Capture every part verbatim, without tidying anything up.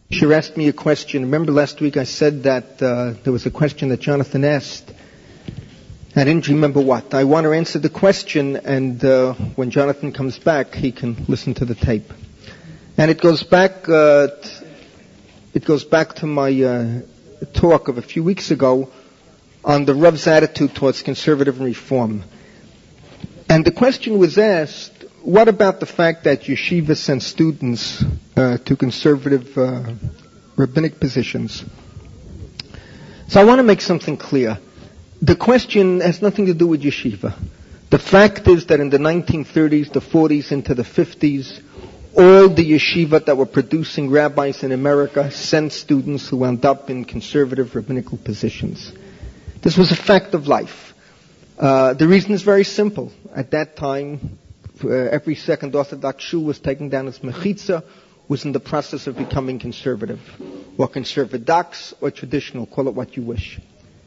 She asked me a question. Remember last week I said that uh, there was a question that Jonathan asked. I didn't remember what. I want to answer the question, and uh, when Jonathan comes back, he can listen to the tape. And it goes back. Uh, t- it goes back to my uh, talk of a few weeks ago on the Rav's attitude towards conservative reform. And the question was asked: what about the fact that yeshiva send students uh, to conservative uh, rabbinic positions? So I want to make something clear. The question has nothing to do with yeshiva. The fact is that in the nineteen thirties, the forties, into the fifties, all the yeshiva that were producing rabbis in America sent students who wound up in conservative rabbinical positions. This was a fact of life. Uh, the reason is very simple. At that time, uh, every second Orthodox shul was taking down its mechitza, was in the process of becoming conservative, or conservadox, or traditional, call it what you wish.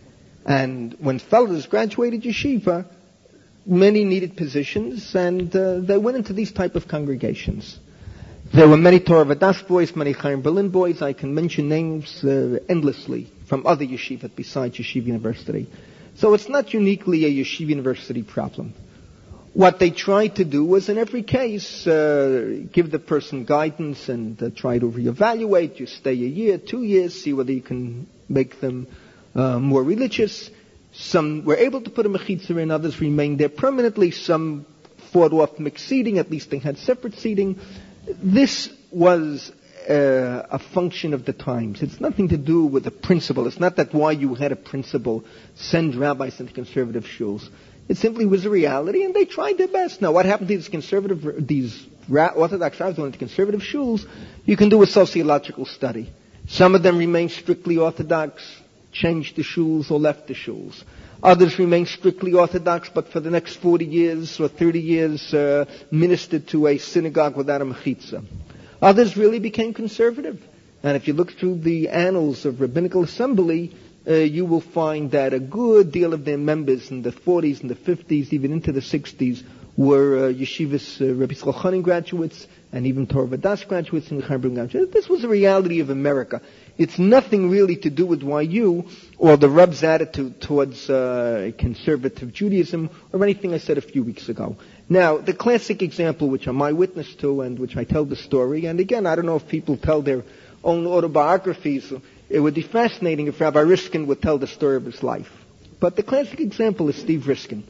And when fellows graduated yeshiva, many needed positions, and uh, they went into these type of congregations. There were many Torah Vodaas boys, many Chaim Berlin boys. I can mention names uh, endlessly from other yeshivot besides Yeshiva University. So it's not uniquely a Yeshiva University problem. What they tried to do was, in every case, uh, give the person guidance and uh, try to reevaluate. You stay a year, two years, see whether you can make them Uh, more religious. Some were able to put a mechitza in, others remained there permanently. Some fought off mixed seating, at least they had separate seating. This was uh, a function of the times. It's nothing to do with the principle. It's not that why you had a principle, send rabbis into conservative shuls. It simply was a reality, and they tried their best. Now, what happened to these conservative, these ra- Orthodox rabbis who went into conservative shuls? You can do a sociological study. Some of them remained strictly Orthodox, changed the shuls or left the shuls. Others remained strictly Orthodox, but for the next forty years or thirty years uh, ministered to a synagogue without a mechitza. Others really became conservative. And if you look through the annals of Rabbinical Assembly, uh, you will find that a good deal of their members in the forties and the fifties, even into the sixties, were uh, yeshivas, uh, Rabbi Yitzchak Chanin graduates, and even Torah Vodaas graduates and Chaim Berlin graduates. This was a reality of America. It's nothing really to do with Y U or the Reb's attitude towards uh, conservative Judaism or anything I said a few weeks ago. Now, the classic example, which I'm eyewitness to and which I tell the story, and again, I don't know if people tell their own autobiographies. It would be fascinating if Rabbi Riskin would tell the story of his life. But the classic example is Steve Riskin.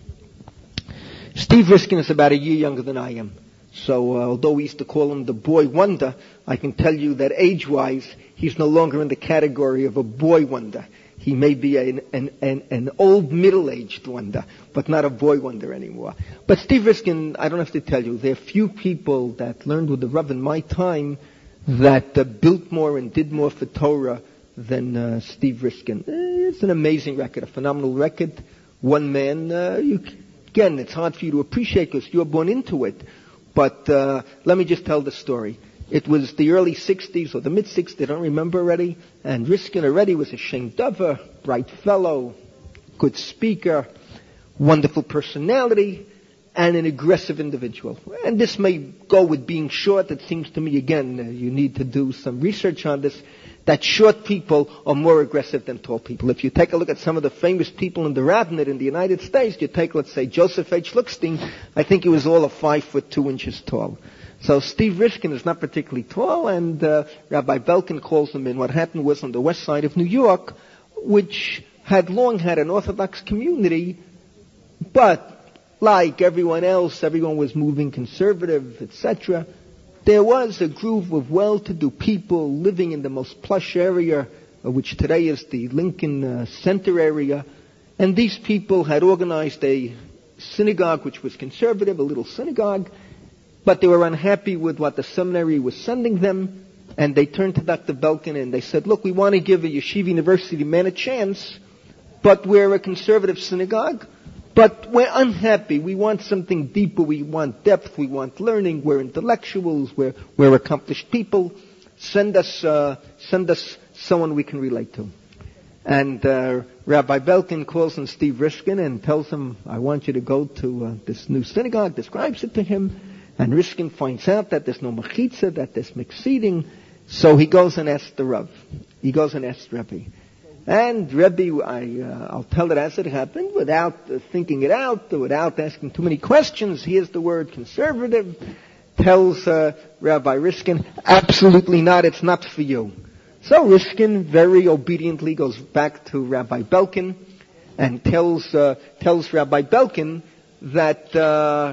Steve Riskin is about a year younger than I am. So uh, although we used to call him the boy wonder, I can tell you that age-wise, he's no longer in the category of a boy wonder. He may be an, an, an, an old middle-aged wonder, but not a boy wonder anymore. But Steve Riskin, I don't have to tell you, there are few people that learned with the Rav in my time that uh, built more and did more for Torah than uh, Steve Riskin. It's an amazing record, a phenomenal record. One man, uh, you, again, it's hard for you to appreciate because you're born into it. But uh, let me just tell the story. It was the early sixties or the mid-sixties, I don't remember already, and Riskin already was a Shem Dover, bright fellow, good speaker, wonderful personality, and an aggressive individual. And this may go with being short. It seems to me, again, uh, you need to do some research on this, that short people are more aggressive than tall people. If you take a look at some of the famous people in the rabbinate in the United States, you take, let's say, Joseph H. Lookstein, I think he was all of five foot two inches tall. So Steve Riskin is not particularly tall, and uh, Rabbi Belkin calls him in. What happened was on the west side of New York, which had long had an Orthodox community, but like everyone else, everyone was moving conservative, et cetera. There was a group of well-to-do people living in the most plush area, uh, which today is the Lincoln uh, Center area, and these people had organized a synagogue which was conservative, a little synagogue, but they were unhappy with what the seminary was sending them, and they turned to Doctor Belkin and they said, look, we want to give a Yeshiva University man a chance, but we're a conservative synagogue, but we're unhappy. We want something deeper. We want depth. We want learning. We're intellectuals. We're, we're accomplished people. Send us, uh, send us someone we can relate to. And uh, Rabbi Belkin calls on Steve Riskin and tells him, I want you to go to uh, this new synagogue, describes it to him, and Riskin finds out that there's no mechitza, that there's mixed seating. So he goes and asks the Rav. He goes and asks Rebbe. And Rebbe, I, uh, I'll tell it as it happened, without uh, thinking it out, without asking too many questions. Here's the word conservative. Tells uh, Rabbi Riskin, absolutely not, it's not for you. So Riskin very obediently goes back to Rabbi Belkin and tells uh, tells Rabbi Belkin that uh,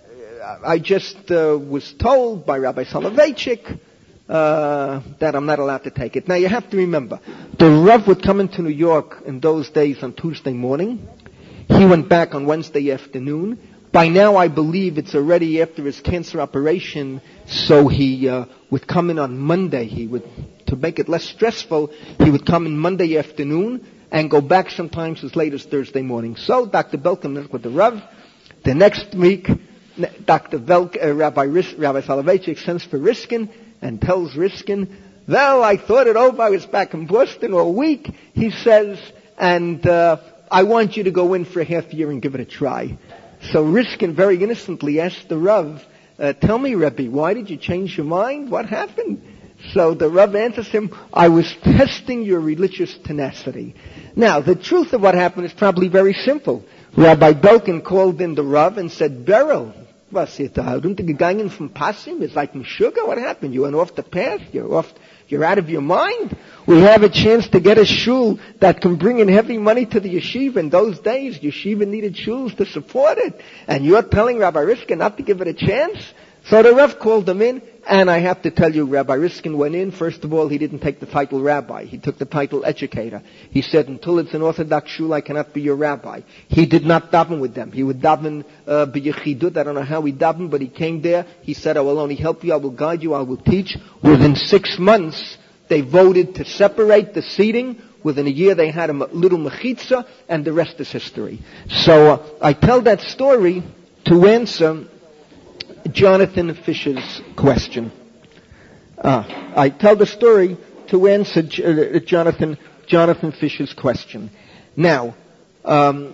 I just uh, was told by Rabbi Soloveitchik uh, that I'm not allowed to take it. Now you have to remember, the Rav would come into New York in those days on Tuesday morning. He went back on Wednesday afternoon. By now I believe it's already after his cancer operation, so he uh, would come in on Monday. He would, to make it less stressful, he would come in Monday afternoon and go back sometimes as late as Thursday morning. So Doctor Belkin met with the Rav. The next week, Doctor Belk, uh, Rabbi, Ris, Rabbi Soloveitchik sends for Riskin and tells Riskin, well, I thought it over. I was back in Boston all week, he says, and uh, I want you to go in for a half year and give it a try. So Riskin very innocently asked the Rav, uh, tell me, Rebbe, why did you change your mind? What happened? So the Rav answers him, I was testing your religious tenacity. Now, the truth of what happened is probably very simple. Rabbi Belkin called in the Rav and said, Beryl, was it, uh, gegangen from Passim? It's like Meshuggah? What happened? You went off the path? You're off, you're out of your mind? We have a chance to get a shul that can bring in heavy money to the yeshiva. In those days, yeshiva needed shuls to support it. And you're telling Rabbi Riskin not to give it a chance? So the Rav called him in, and I have to tell you, Rabbi Riskin went in. First of all, he didn't take the title rabbi. He took the title educator. He said, until it's an Orthodox shul, I cannot be your rabbi. He did not daven with them. He would daven uh, b'yechidut. I don't know how he davened, but he came there. He said, I will only help you, I will guide you, I will teach. Within six months, they voted to separate the seating. Within a year, they had a little mechitza, and the rest is history. So uh, I tell that story to answer Jonathan Fisher's question. Uh, I tell the story to answer J- uh, Jonathan Jonathan Fisher's question. Now, um,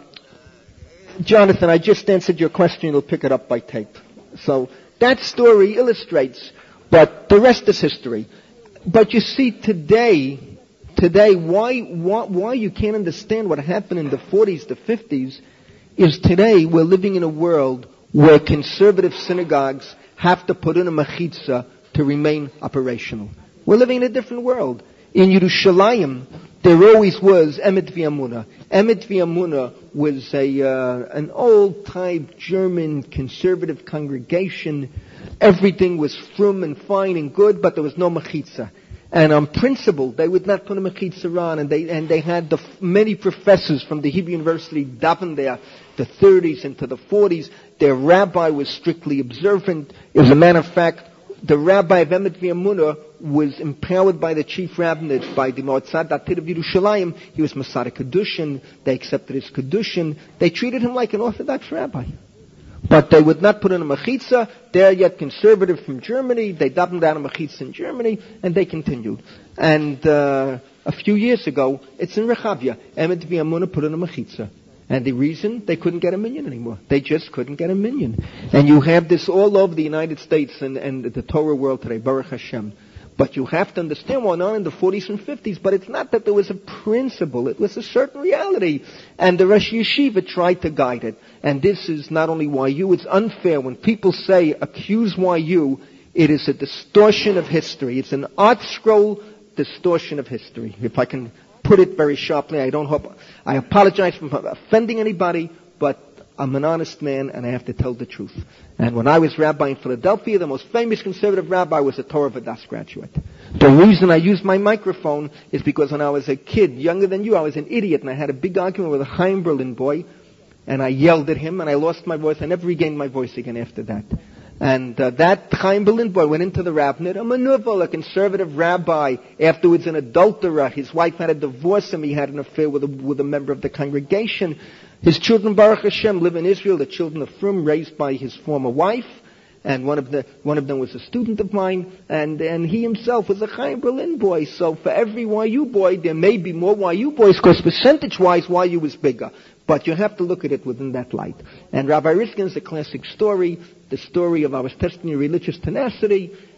Jonathan, I just answered your question. You'll pick it up by tape. So that story illustrates, but the rest is history. But you see, today, today, why why, why you can't understand what happened in the forties, the fifties, is today we're living in a world where conservative synagogues have to put in a mechitza to remain operational. We're living in a different world. In Yerushalayim, there always was Emet V'Amuna. Emet V'Amuna was a uh, an old-type German conservative congregation. Everything was frum and fine and good, but there was no mechitza. And on principle, they would not put a mechitza on, and they and they had the many professors from the Hebrew University daven there, the thirties into the forties. Their rabbi was strictly observant. As a matter of fact, the rabbi of Emet V'Amuna was empowered by the chief rabbinate, by the Moatzah Datit of Yerushalayim. He was Masada Kedushin. They accepted his Kedushin. They treated him like an Orthodox rabbi. But they would not put in a mechitza. They're yet conservative from Germany. They davened down a mechitza in Germany, and they continued. And uh, a few years ago, it's in Rechavia. Emet V'Amuna put in a mechitza. And the reason, they couldn't get a minyan anymore. They just couldn't get a minyan. And you have this all over the United States and, and the Torah world today, Baruch Hashem. But you have to understand what went on in the forties and fifties. But it's not that there was a principle. It was a certain reality. And the Rosh Yeshiva tried to guide it. And this is not only Y U, it's unfair. When people say, accuse Y U, it is a distortion of history. It's an art scroll distortion of history. If I can put it very sharply, I don't hope, I apologize for offending anybody, but I'm an honest man and I have to tell the truth. And when I was rabbi in Philadelphia, the most famous conservative rabbi was a Torah Vodaas graduate. The reason I used my microphone is because when I was a kid, younger than you, I was an idiot and I had a big argument with a Chaim Berlin boy and I yelled at him and I lost my voice. I never regained my voice again after that. And uh, that Chaim Berlin boy went into the rabbinate, a manuvel, a conservative rabbi, afterwards an adulterer. His wife had to divorce him. He had an affair with a, with a member of the congregation. His children, Baruch Hashem, live in Israel, the children of Frum, raised by his former wife. And one of the one of them was a student of mine, and, and he himself was a Chaim Berlin boy. So for every Y U boy, there may be more Y U boys, because percentage-wise, Y U is bigger. But you have to look at it within that light. And Rabbi Riskin is a classic story, the story of I was testing your religious tenacity.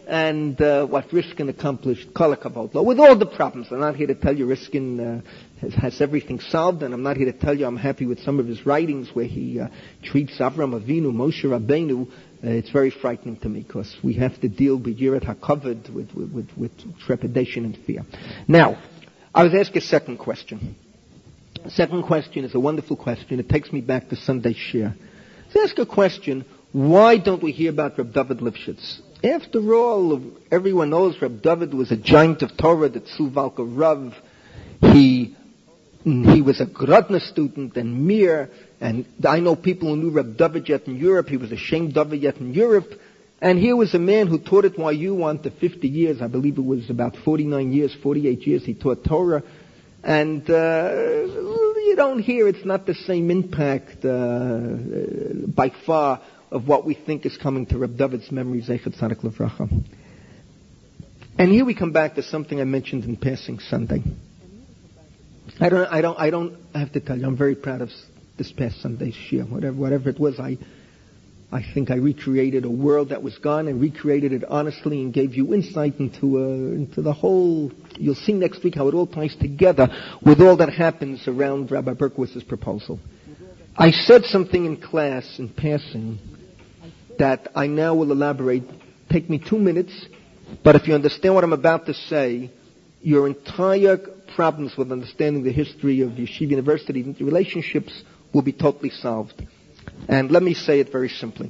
and uh, what Riskin accomplished, Kol HaKavod, with all the problems. I'm not here to tell you Riskin uh, has, has everything solved, and I'm not here to tell you I'm happy with some of his writings where he uh, treats Avram Avinu, Moshe Rabbeinu. Uh, it's very frightening to me because we have to deal with Yirat HaKavod, with, with, with, with trepidation and fear. Now, I was asked a second question. The second question is a wonderful question. It takes me back to Sunday Shir. Let's ask a question. Why don't we hear about Reb David Lifshitz? After all, everyone knows Reb David was a giant of Torah, the Tzuvalka Rav. He, he was a Grodna student and Mir, and I know people who knew Reb David yet in Europe. He was a Shem David yet in Europe. And here was a man who taught at Y U on to fifty years. I believe it was about forty-nine years, forty-eight years he taught Torah. And uh, you don't hear, it's not the same impact uh, by far of what we think is coming to Reb David's memory, Zeichet Tzadik Livracha. And here we come back to something I mentioned in passing Sunday. I don't, I don't, I don't have to tell you, I'm very proud of this past Sunday's Shir. Whatever, whatever it was, I, I think I recreated a world that was gone and recreated it honestly and gave you insight into, uh, into the whole. You'll see next week how it all ties together with all that happens around Rabbi Berkowitz's proposal. I said something in class in passing that I now will elaborate. Take me two minutes, but if you understand what I'm about to say, your entire problems with understanding the history of Yeshiva University and relationships will be totally solved. And let me say it very simply.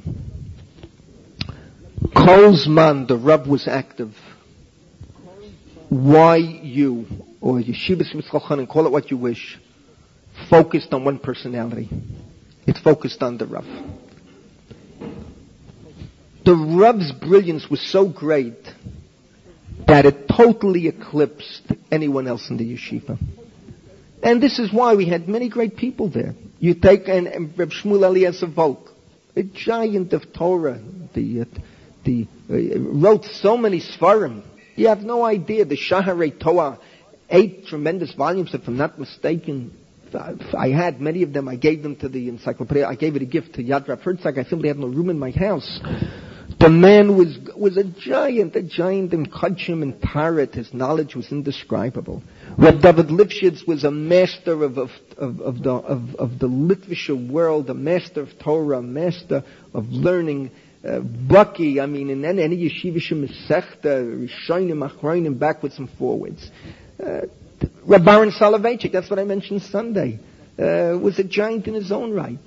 Kol Zman, the Rav was active. Y U, or Yeshiva Smitzchalchan, call it what you wish, focused on one personality. It focused on the Rav. The Rav's brilliance was so great that it totally eclipsed anyone else in the yeshiva. And this is why we had many great people there. You take and, and Reb Shmuel Eliezer Volk, a giant of Torah, the, uh, the uh, wrote so many Sfarim. You have no idea. The Shaharei Torah, eight tremendous volumes, if I'm not mistaken. I had many of them. I gave them to the encyclopedia. I gave it a gift to Yad Rav Herzog. I simply had no room in my house. The man was was a giant, a giant in Kodshim and Taret. His knowledge was indescribable. Reb David Lifshitz was a master of of, of, of the of, of the Litvische world, a master of Torah, a master of learning. Uh, Bucky, I mean, in any, any yeshiva shemesechta, rishonim, achronim, backwards and forwards. Uh, Reb Baron Soloveitchik, that's what I mentioned Sunday, uh, was a giant in his own right.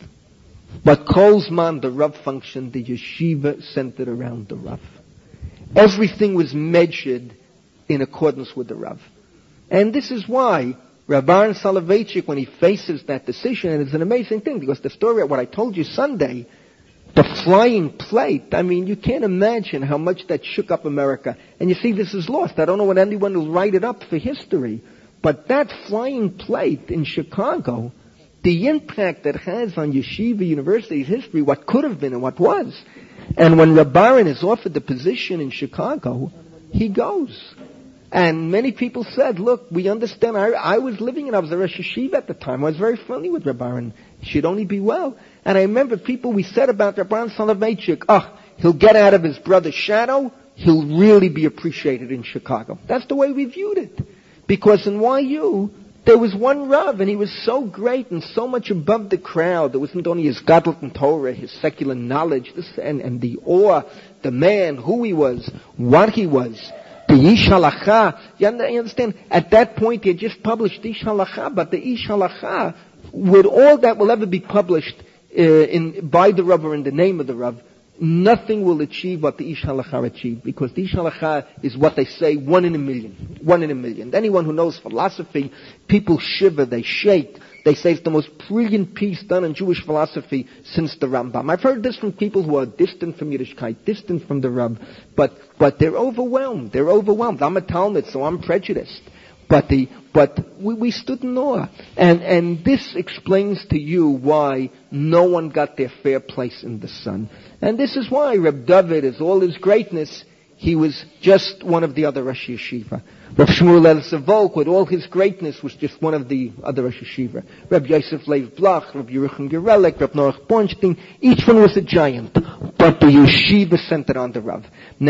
But Kol Zman, the Rav functioned, the yeshiva centered around the Rav. Everything was measured in accordance with the Rav. And this is why Reb Baron Soloveitchik, when he faces that decision, and it's an amazing thing, because the story of what I told you Sunday, the flying plate, I mean, you can't imagine how much that shook up America. And you see, this is lost. I don't know when anyone will write it up for history. But that flying plate in Chicago, the impact that has on Yeshiva University's history, what could have been and what was. And when Reb Baron is offered the position in Chicago, he goes. And many people said, look, we understand. I, I was living in, I was a Rosh Yeshiva at the time. I was very friendly with Reb Baron. She'd only be well. And I remember people we said about Reb Baron Soloveitchik, oh, he'll get out of his brother's shadow. He'll really be appreciated in Chicago. That's the way we viewed it. Because in Y U, there was one Rav, and he was so great and so much above the crowd. There wasn't only his Gadlut and Torah, his secular knowledge, this, and, and the awe, the man, who he was, what he was. The Ish Halacha, you understand, at that point he had just published Ish Halacha, but the Ish Halacha, with all that will ever be published uh, in by the Rav or in the name of the Rav, nothing will achieve what the Ish Halacha achieved, because the Ish Halacha is what they say, one in a million. One in a million. Anyone who knows philosophy, people shiver, they shake. They say it's the most brilliant piece done in Jewish philosophy since the Rambam. I've heard this from people who are distant from Yiddishkeit, distant from the Rav, but but they're overwhelmed. They're overwhelmed. I'm a Talmud, so I'm prejudiced. But the but we, we stood in awe, and and this explains to you why no one got their fair place in the sun. And this is why Reb David, is all his greatness, he was just one of the other Rosh Yeshiva. Reb Shmuel Eliezer Volk, with all his greatness, was just one of the other Rosh Yeshiva. Reb Yosef Leib Blach, Reb Yerucham Gerelek, Reb Noach Bornstein, each one was a giant, but the Yeshiva centered on the Rav. Now,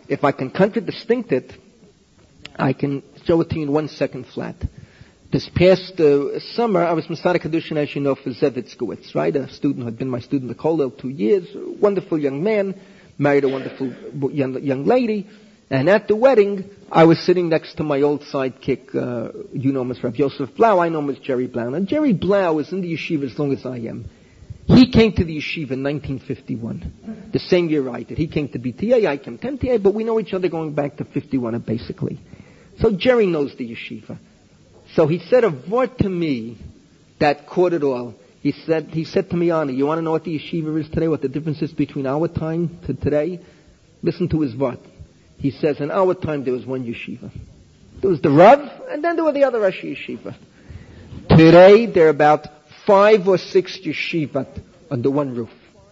if I can contradistinct it, I can show it to you in one second flat. This past uh, summer, I was Masada Kedushin, as you know, for Zev Itzkowitz, right? A student who had been my student in the Kollel two years, a wonderful young man, married a wonderful young, young lady. And at the wedding, I was sitting next to my old sidekick, uh, you know him as Rav Yosef Blau, I know him as Jerry Blau. And Jerry Blau was in the yeshiva as long as I am. He came to the yeshiva in nineteen fifty-one, the same year I did. He came to B T A, I came to M T A, but we know each other going back to fifty-one, basically. So Jerry knows the yeshiva. So he said a word to me that caught it all. He said, he said to me, Ani, you want to know what the yeshiva is today, what the difference is between our time to today? Listen to his word. He says, in our time there was one yeshiva. There was the Rav, and then there were the other Rashi yeshiva. Today there are about five or six yeshivot under one roof.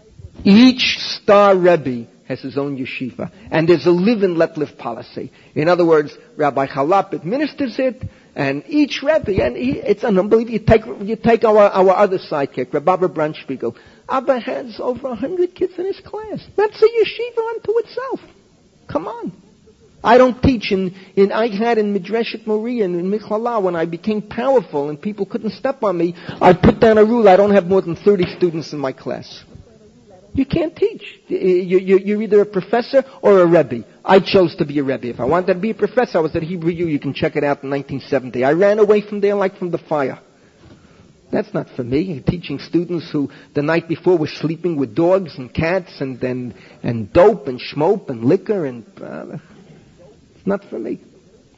Each star Rebbe has his own yeshiva. And there's a live and let live policy. In other words, Rabbi Chalap administers it, and each Rebbe, and he, it's unbelievable. You take, you take our, our other sidekick, Rabbi Brandspiegel. Abba has over a hundred kids in his class. That's a yeshiva unto itself. Come on. I don't teach in, in I had in Midreshet Moria and in Michlala when I became powerful and people couldn't step on me. I put down a rule. I don't have more than thirty students in my class. You can't teach. You, you, you're either a professor or a Rebbe. I chose to be a Rebbe. If I wanted to be a professor, I was at Hebrew U. You can check it out in nineteen seventy. I ran away from there like from the fire. That's not for me. Teaching students who the night before were sleeping with dogs and cats and and, and dope and schmope and liquor and uh, it's not for me.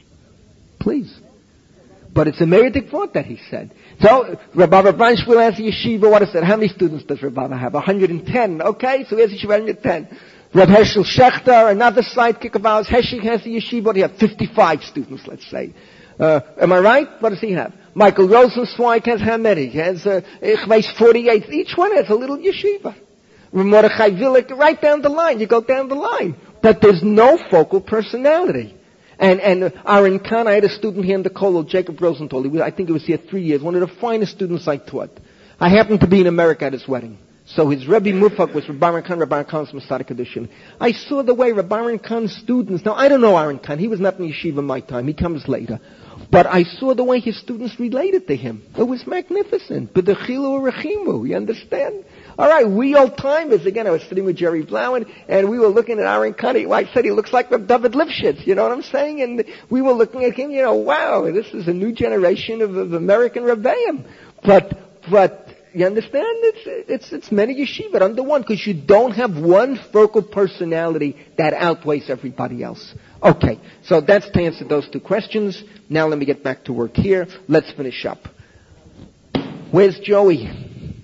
Please. But it's a meritic thought that he said. So, Rabbi Branch will ask the yeshiva, what is it? How many students does Rabbi have? one hundred ten. Okay, so here's the yeshiva, one hundred ten. Reb Hershel Schechter, another sidekick of ours, Heschig has the yeshiva, what do you have? fifty-five students, let's say. Uh, am I right? What does he have? Michael Rosenzweig has how many? He has, uh, ich weiß, forty-eight. Each one has a little yeshiva. Mordechai Villik, right down the line. You go down the line. But there's no focal personality. And, and Aaron Kahn, I had a student here in the Kollel, Jacob Rosenthal. He was, I think he was here three years. One of the finest students I taught. I happened to be in America at his wedding. So his Rebbe Mufak was Rabbi Aaron Kahn, Rabbi Aaron Kahn's Masada Kedushin. I saw the way Rabbi Aaron Kahn's students, now I don't know Aaron Kahn, he was not in yeshiva my time, he comes later. But I saw the way his students related to him. It was magnificent. B'dechilu rechimu, you understand? All right, we old-timers, again, I was sitting with Jerry Blowen, and we were looking at Aaron Kahn. I said he looks like David Lifshitz, you know what I'm saying? And we were looking at him, you know, wow, this is a new generation of, of American Rebbeim. But, but, you understand? It's, it's, it's many yeshiva under one, because you don't have one focal personality that outweighs everybody else. Okay, so that's to answer those two questions. Now let me get back to work here. Let's finish up. Where's Joey?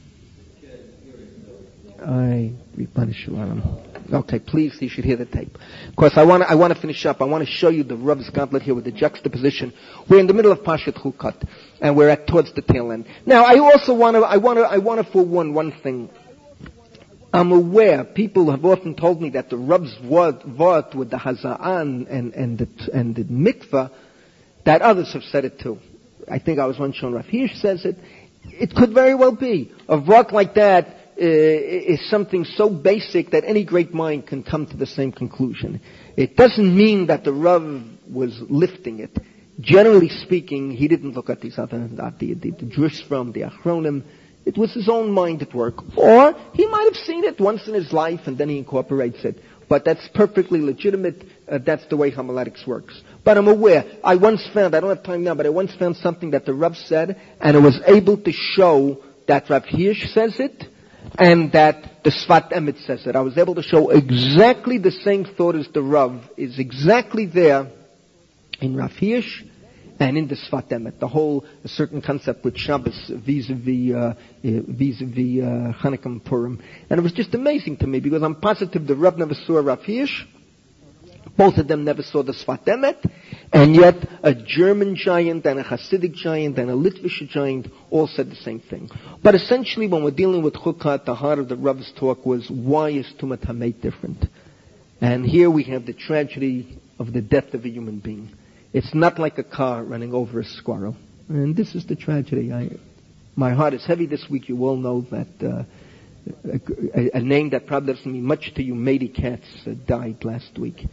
I repunish you on him. Okay, please, you should hear the tape. Of course, I want to, I want to finish up. I want to show you the Rav's gauntlet here with the juxtaposition. We're in the middle of Pashat Chukat, and we're at towards the tail end. Now, I also want to, I want to, I want to forewarn one thing. I'm aware, people have often told me that the Rav's vort with the Haza'an and, and the, and the mikvah, that others have said it too. I think I was once shown Rav Hirsch says it. It could very well be. A vort like that Uh, is something so basic that any great mind can come to the same conclusion. It doesn't mean that the Rav was lifting it. Generally speaking, he didn't look at these other, at the, the, the Drush from the Achronim. It was his own mind at work. Or he might have seen it once in his life and then he incorporates it. But that's perfectly legitimate. Uh, that's the way homiletics works. But I'm aware. I once found, I don't have time now, but I once found something that the Rav said, and I was able to show that Rav Hirsch says it, and that the Sfat Emet says it. I was able to show exactly the same thought as the Rav is exactly there in Rav Hirsch and in the Sfat Emet. The whole a certain concept with Shabbos vis-a-vis uh, vis-a-vis uh, Hanukkah and Purim. And it was just amazing to me because I'm positive the Rav never saw Rav Hirsch. Both of them never saw the Sfat Emet, and yet a German giant and a Hasidic giant and a Litvish giant all said the same thing. But essentially, when we're dealing with Chukat, the heart of the Rav's talk was, why is Tumat Hamet different? And here we have the tragedy of the death of a human being. It's not like a car running over a squirrel. And this is the tragedy. I, my heart is heavy this week. You all know that uh, a, a, a name that probably doesn't mean much to you, Mady Katz, uh, died last week.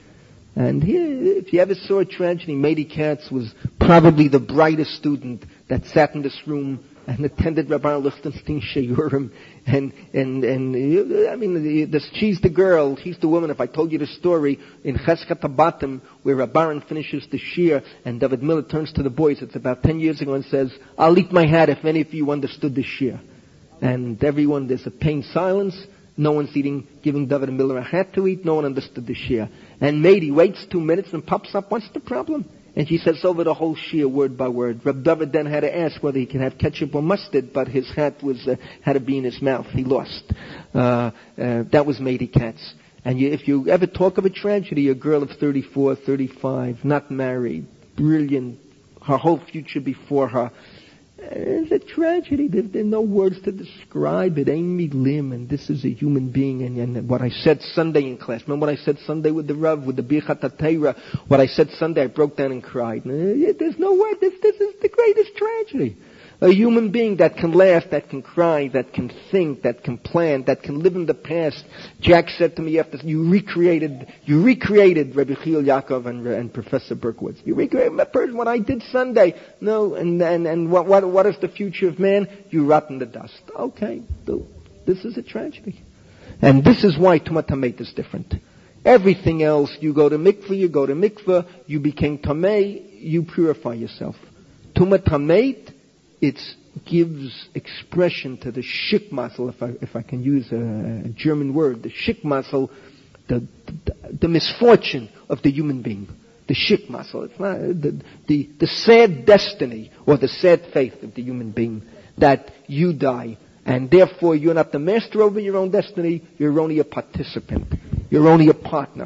And here, if you ever saw a tragedy, Mady Katz was probably the brightest student that sat in this room and attended Rabbi Lichtenstein Shiurim. And, and, and, I mean, the, the, she's the girl, she's the woman. If I told you the story in Cheskat Habatim, where Rabbaran finishes the shir, and David Miller turns to the boys, it's about ten years ago, and says, I'll eat my hat if any of you understood the shir. And everyone, there's a pained silence. No one's eating, giving David Miller a hat to eat. No one understood the shir. And Mady waits two minutes and pops up, what's the problem? And she says over the whole shir, word by word. Reb David then had to ask whether he can have ketchup or mustard, but his hat was uh, had to be in his mouth. He lost. Uh, uh, that was Mady Katz. And you, if you ever talk of a tragedy, a girl of thirty-four, thirty-five, not married, brilliant, her whole future before her, it's a tragedy. There, there are no words to describe it. Amy Lim, and this is a human being. And, and what I said Sunday in class. Remember what I said Sunday with the Rav, with the Birchat HaTorah? What I said Sunday, I broke down and cried. There's no word. This, this is the greatest tragedy. A human being that can laugh, that can cry, that can think, that can plan, that can live in the past. Jack said to me after, you recreated, you recreated Rabbi Chil Yaakov and, and Professor Berkowitz. You recreated what I did Sunday. No, and, and, and what, what, what is the future of man? You rot in the dust. Okay, this is a tragedy. And this is why Tumat Hamet is different. Everything else, you go to mikveh, you go to mikveh, you became tamei, you purify yourself. Tumat Hamet, it gives expression to the shik muscle, if I, if I can use a, a German word, the shik muscle, the, the, the misfortune of the human being. The shik muscle. It's not the, the, the sad destiny or the sad faith of the human being that you die. And therefore you're not the master over your own destiny, you're only a participant. You're only a partner.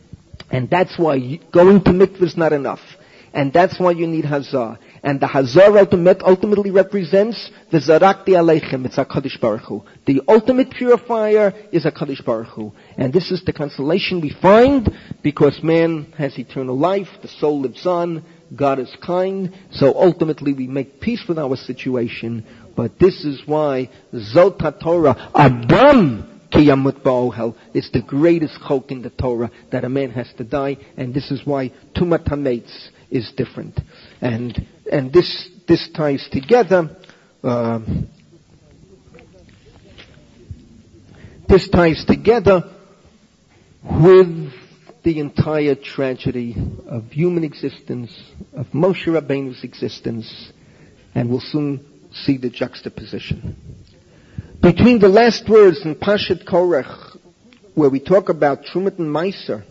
And that's why you, going to mikveh is not enough. And that's why you need hazah. And the hazah ultimate, ultimately represents the zarakti aleichem, it's HaKadosh Baruch Hu. The ultimate purifier is HaKadosh Baruch Hu. And this is the consolation we find because man has eternal life, the soul lives on, God is kind, so ultimately we make peace with our situation. But this is why Zot HaTorah, Adam ki yamut ba'ohel, it's the greatest chok in the Torah, that a man has to die, and this is why Tumat Hametz is different. And and this this ties together uh, this ties together with the entire tragedy of human existence, of Moshe Rabbeinu's existence, and we'll soon see the juxtaposition. Between the last words in Pashat Korach, where we talk about Trumat and Meiser,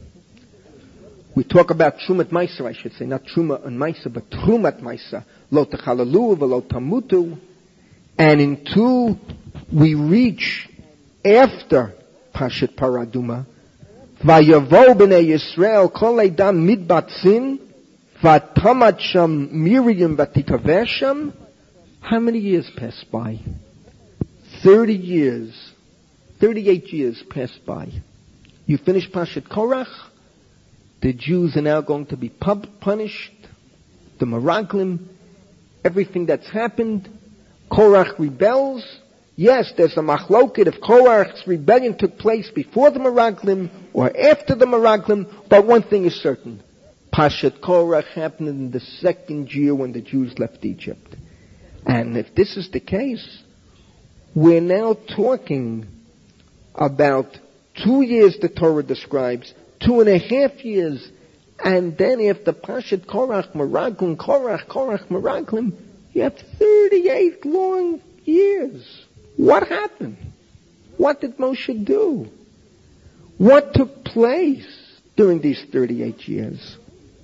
we talk about Trumat Meiser, I should say, not Truma and Meiser, but Trumat Meiser, Lo Techalalu v'lo Tamutu, and in two, we reach after Pashat Paraduma, Vayavo b'nei Yisrael kol eidam midbatzin, v'tamat sham Miriam v'tikaver sham. How many years passed by? Thirty years, thirty-eight years passed by. You finish Pashat Korach, the Jews are now going to be pub- punished, the Meraglim, everything that's happened. Korach rebels. Yes, there's a machloket if Korach's rebellion took place before the Meraglim or after the Meraglim, but one thing is certain. Pashat Korach happened in the second year when the Jews left Egypt. And if this is the case, we're now talking about two years the Torah describes, two and a half years, and then after Pashat Korach, Meraglim, Korach, Korach, Meraglim, you have thirty-eight long years. What happened? What did Moshe do? What took place during these thirty-eight years?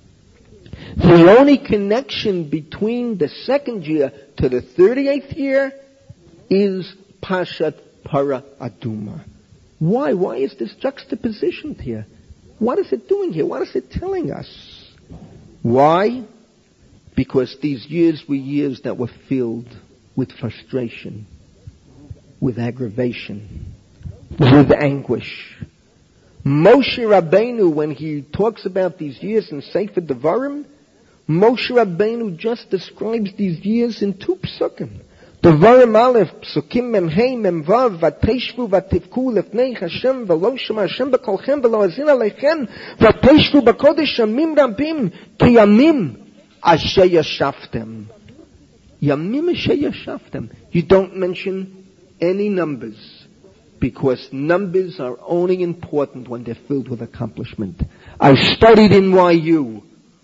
The only connection between the second year to the thirty-eighth year is Pashat Para Aduma. Why? Why is this juxtapositioned here? What is it doing here? What is it telling us? Why? Because these years were years that were filled with frustration, with aggravation, with anguish. Moshe Rabbeinu, when he talks about these years in Sefer Devarim, Moshe Rabbeinu just describes these years in two psukim. Devarim Aleph, Psukim Mem Hey Mem Vav, Vateshvu Vativku Lefnei Hashem, Velo Shema Hashem Bekolchem, Velo Azin Aleichem, Vateshvu Bakodesh Yamim Rabim, Ki Yamim Asher Yashaftem. Yamim Asher Yashaftem. You don't mention any numbers, because numbers are only important when they're filled with accomplishment. I studied in Y U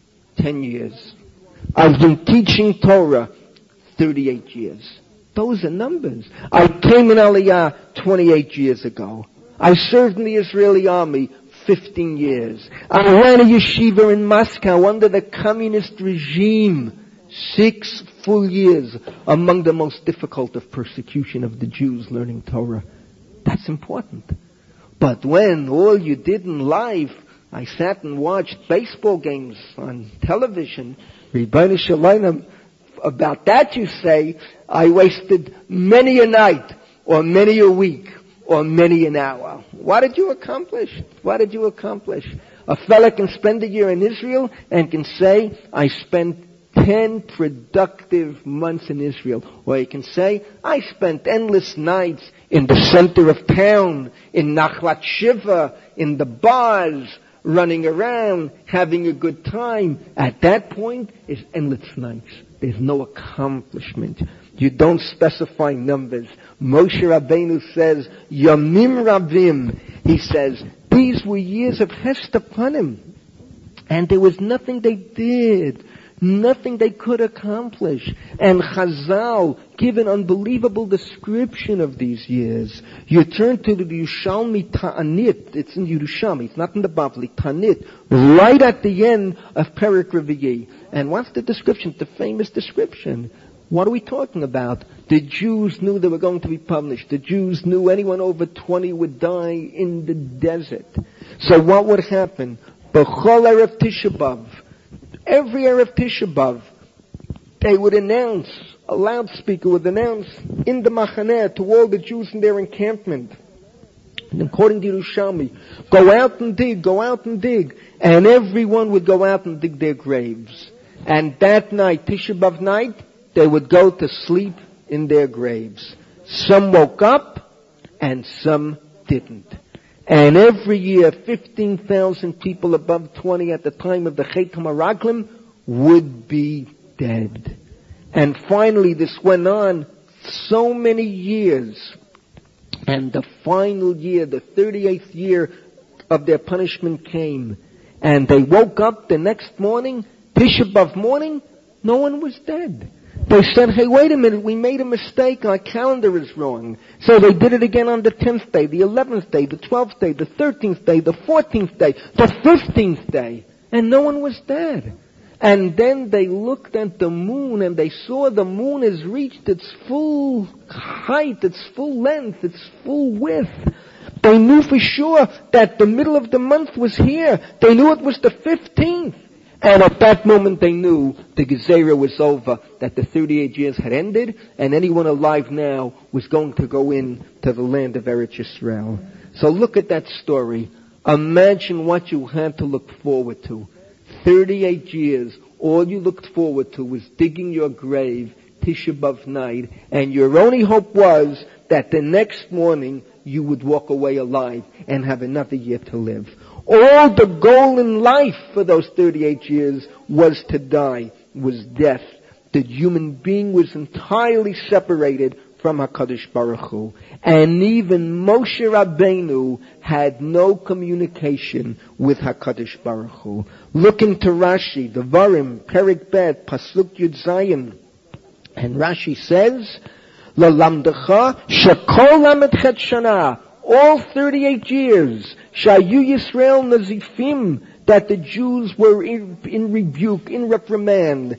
ten years. I've been teaching Torah thirty-eight years. Those are numbers. I came in Aliyah twenty-eight years ago. I served in the Israeli army fifteen years. I ran a yeshiva in Moscow under the communist regime. Six full years, among the most difficult of persecution of the Jews learning Torah. That's important. But when all you did in life, I sat and watched baseball games on television, Rebbeinu Shalom, about that you say, I wasted many a night, or many a week, or many an hour. What did you accomplish? What did you accomplish? A fella can spend a year in Israel and can say, I spent ten productive months in Israel. Or he can say, I spent endless nights in the center of town, in Nachlat Shiva, in the bars, running around, having a good time. At that point, it's endless nights. There's no accomplishment. You don't specify numbers. Moshe Rabbeinu says, Yamim Ravim. He says, these were years of Hesed upon him. And there was nothing they did. Nothing they could accomplish. And Chazal give an unbelievable description of these years. You turn to the Yerushalmi Ta'anit. It's in Yerushalmi. It's not in the Bavli. Ta'anit. Right at the end of Perek Revi'i. And what's the description? The famous description. What are we talking about? The Jews knew they were going to be punished. The Jews knew anyone over twenty would die in the desert. So what would happen? B'chol Erev Tisha B'Av. Every Erev Tisha B'Av, they would announce, a loudspeaker would announce in the Machaneh to all the Jews in their encampment. And according to Yerushalmi, go out and dig, go out and dig. And everyone would go out and dig their graves. And that night, Tisha B'Av night, they would go to sleep in their graves. Some woke up and some didn't. And every year, fifteen thousand people above twenty at the time of the Chet HaMaraglim would be dead. And finally, this went on so many years. And the final year, the thirty-eighth year of their punishment came. And they woke up the next morning, Tisha B'Av morning, no one was dead. They said, hey, wait a minute, we made a mistake, our calendar is wrong. So they did it again on the tenth day, the eleventh day, the twelfth day, the thirteenth day, the fourteenth day, the fifteenth day, and no one was dead. And then they looked at the moon and they saw the moon has reached its full height, its full length, its full width. They knew for sure that the middle of the month was here. They knew it was the fifteenth. And at that moment they knew the Gezerah was over, that the thirty-eight years had ended, and anyone alive now was going to go in to the land of Eretz Yisrael. So look at that story. Imagine what you had to look forward to. thirty-eight years, all you looked forward to was digging your grave, Tisha B'Av night, and your only hope was that the next morning you would walk away alive and have another year to live. All the goal in life for those thirty-eight years was to die, was death. The human being was entirely separated from HaKadosh Baruch Hu. And even Moshe Rabbeinu had no communication with HaKadosh Baruch Hu. Look into Rashi, Devarim, Perek Bet, Pasuk Yud Zayin. And Rashi says, Lalamdecha shekol lamed chet shana. All thirty-eight years, Shayu Yisrael Nazifim, that the Jews were in, in rebuke, in reprimand.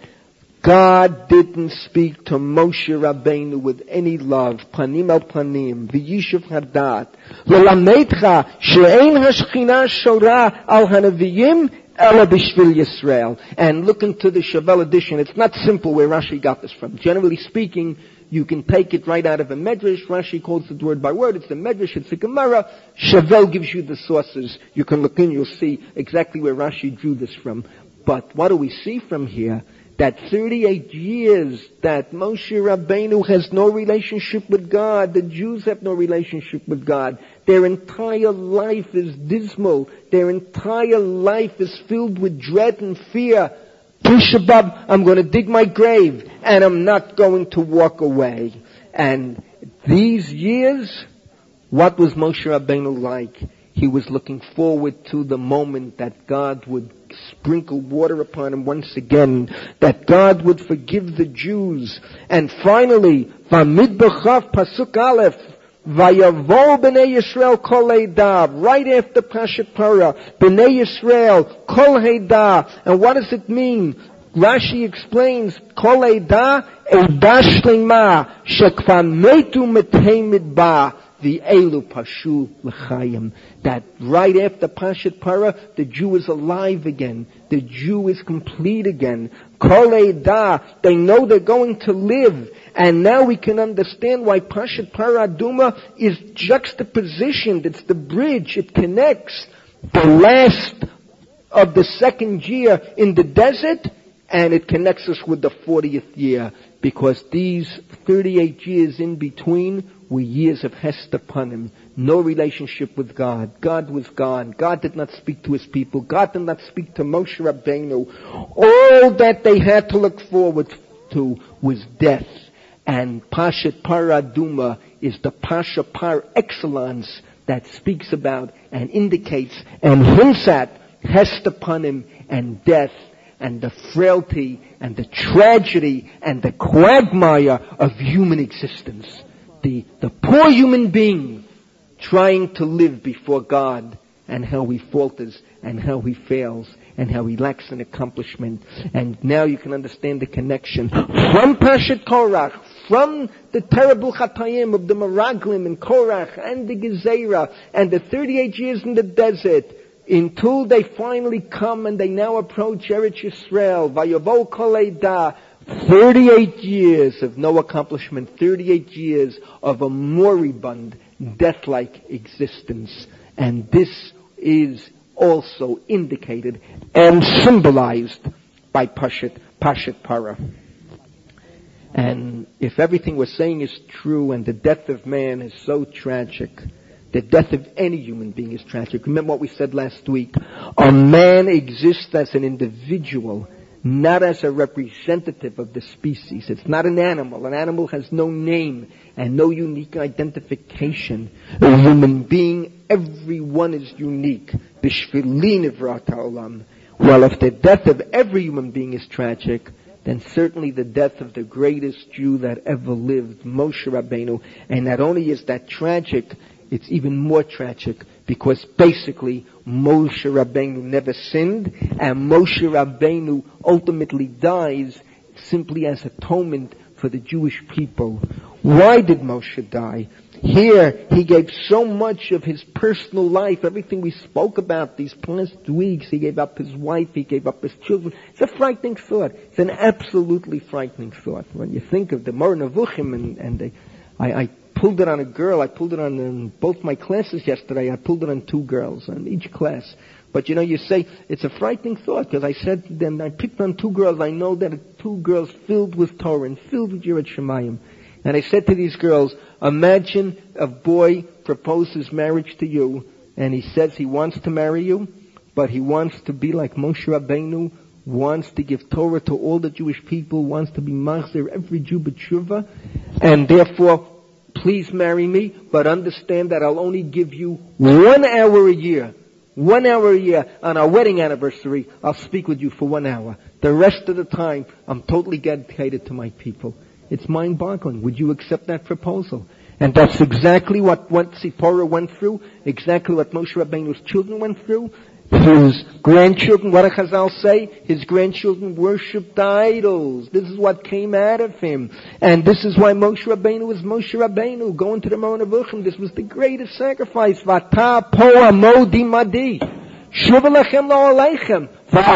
God didn't speak to Moshe Rabbeinu with any love. Panim al panim, v'yishuv hadat. L'lameitcha she'ein hashchina shora al hanaviyim ela b'shvil Yisrael. And look into the Shavel edition. It's not simple where Rashi got this from. Generally speaking, you can take it right out of a Medrash. Rashi calls it word by word. It's a Medrash, it's a Gemara. Shavel gives you the sources. You can look in, you'll see exactly where Rashi drew this from. But what do we see from here? that thirty-eight years that Moshe Rabbeinu has no relationship with God, the Jews have no relationship with God. Their entire life is dismal. Their entire life is filled with dread and fear. Tisha B'Av, I'm going to dig my grave and I'm not going to walk away. And these years, what was Moshe Rabbeinu like? He was looking forward to the moment that God would sprinkle water upon him once again, that God would forgive the Jews. And finally, Vamidbar Pasuk Aleph, Vayavo B'nai Yisrael Kol Heidah, right after Pashat Parah, B'nai Yisrael Kol Heidah. And what does it mean? Rashi explains, Kol Heidah, Eidah Shlema, Shekva Metu Metei Midbar. The Elu Pashu L'chaim. That right after Pashat Parah, the Jew is alive again. The Jew is complete again. Kol Eidah, they know they're going to live. And now we can understand why Pashat Parah Aduma is juxtapositioned. It's the bridge. It connects the last of the second year in the desert, and it connects us with the fortieth year. Because these thirty-eight years in between were years of Hester Panim. No relationship with God. God was gone. God did not speak to his people. God did not speak to Moshe Rabbeinu. All that they had to look forward to was death. And Pashat Parah Aduma is the Pasha par excellence that speaks about and indicates and hints at Hester Panim and death, and the frailty and the tragedy and the quagmire of human existence. The, the poor human being trying to live before God, and how he falters and how he fails and how he lacks an accomplishment. And now you can understand the connection from Pashat Korach, from the terrible Chatayim of the Meraglim and Korach and the Gezerah and the thirty-eight years in the desert, until they finally come and they now approach Eretz Yisrael, Vayavo Kol Eidah, thirty-eight years of no accomplishment, thirty-eight years of a moribund, death-like existence. And this is also indicated and symbolized by Pashat, Pashat Parah. And if everything we're saying is true and the death of man is so tragic, the death of any human being is tragic. Remember what we said last week. A man exists as an individual, not as a representative of the species. It's not an animal. An animal has no name and no unique identification. A human being, everyone is unique. B'shvili nivrat ha'olam. Well, if the death of every human being is tragic, then certainly the death of the greatest Jew that ever lived, Moshe Rabbeinu, and not only is that tragic, it's even more tragic because basically Moshe Rabbeinu never sinned, and Moshe Rabbeinu ultimately dies simply as atonement for the Jewish people. Why did Moshe die? Here, he gave so much of his personal life, everything we spoke about these past weeks. He gave up his wife, he gave up his children. It's a frightening thought. It's an absolutely frightening thought. When you think of the Mor Nevuchim and, and the, I, I pulled it on a girl, I pulled it on in both my classes yesterday, I pulled it on two girls, on each class. But you know, you say, it's a frightening thought, because I said, then I picked on two girls, I know that two girls filled with Torah and filled with Yirat Shemayim. And I said to these girls, imagine a boy proposes marriage to you, and he says he wants to marry you, but he wants to be like Moshe Rabbeinu, wants to give Torah to all the Jewish people, wants to be Machzir every Jew b'tshuva, and therefore, please marry me, but understand that I'll only give you one hour a year. One hour a year on our wedding anniversary, I'll speak with you for one hour. The rest of the time, I'm totally dedicated to my people. It's mind-boggling. Would you accept that proposal? And that's exactly what, what Tzipporah went through, exactly what Moshe Rabbeinu's children went through. His grandchildren, what do Chazal say? His grandchildren worshipped idols. This is what came out of him. And this is why Moshe Rabbeinu was Moshe Rabbeinu, going to the Mor Nevuchim. This was the greatest sacrifice. Vata po amodi madi. Shuva lechem lo aleichem.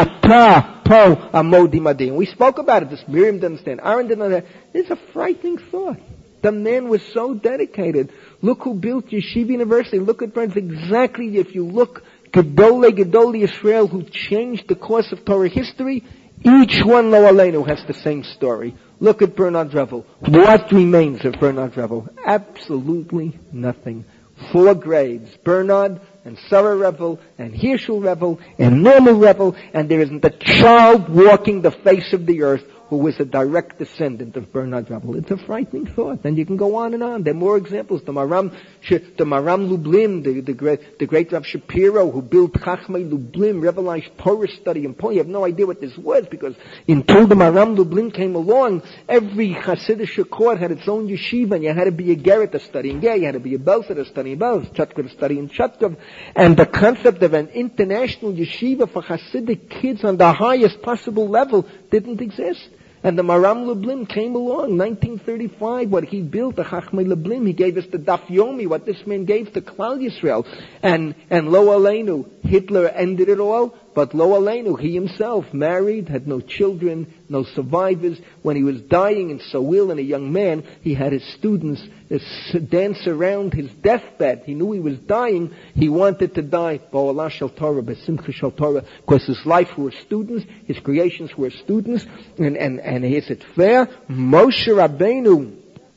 Vata po amodi madi. And we spoke about it. This Miriam didn't understand. Aaron didn't understand. It's a frightening thought. The man was so dedicated. Look who built Yeshiva University. Look at friends exactly if you look Gedolei Gedolei Yisrael, who changed the course of Torah history, Each one, lo aleinu, has the same story. Look at Bernard Revel. What remains of Bernard Revel? Absolutely nothing. Four grades. Bernard and Sarah Revel and Herschel Revel and Normal Revel, and there isn't a child walking the face of the earth who was a direct descendant of Bernard Revel. It's a frightening thought, and you can go on and on. There are more examples. The Maram, the Maram Lublin, the, the great, the great Rav Shapiro, who built Chachmei Lublin, revelized Torah study in Poland. You have no idea what this was, because until the Maram Lublin came along, every Hasidic court had its own yeshiva, and you had to be a Gerrit to study in Ger, you had to be a Belzer to study in Belz, Chatkov to study in Chatkov, and the concept of an international yeshiva for Hasidic kids on the highest possible level didn't exist. And the Maram Lublin came along, nineteen thirty-five, what he built, the Chachmei Lublin. He gave us the Daf Yomi, what this man gave to Klal Yisrael. And, and Lo Aleinu, Hitler ended it all, but Lo Aleinu, he himself married, had no children, no survivors. When he was dying and so ill and a young man, he had his students dance around his deathbed. He knew he was dying. He wanted to die, Ba'olah Shel Torah, B'simcha Shel Torah, because his life were students, his creations were students, and, and, and is it fair? Moshe Rabbeinu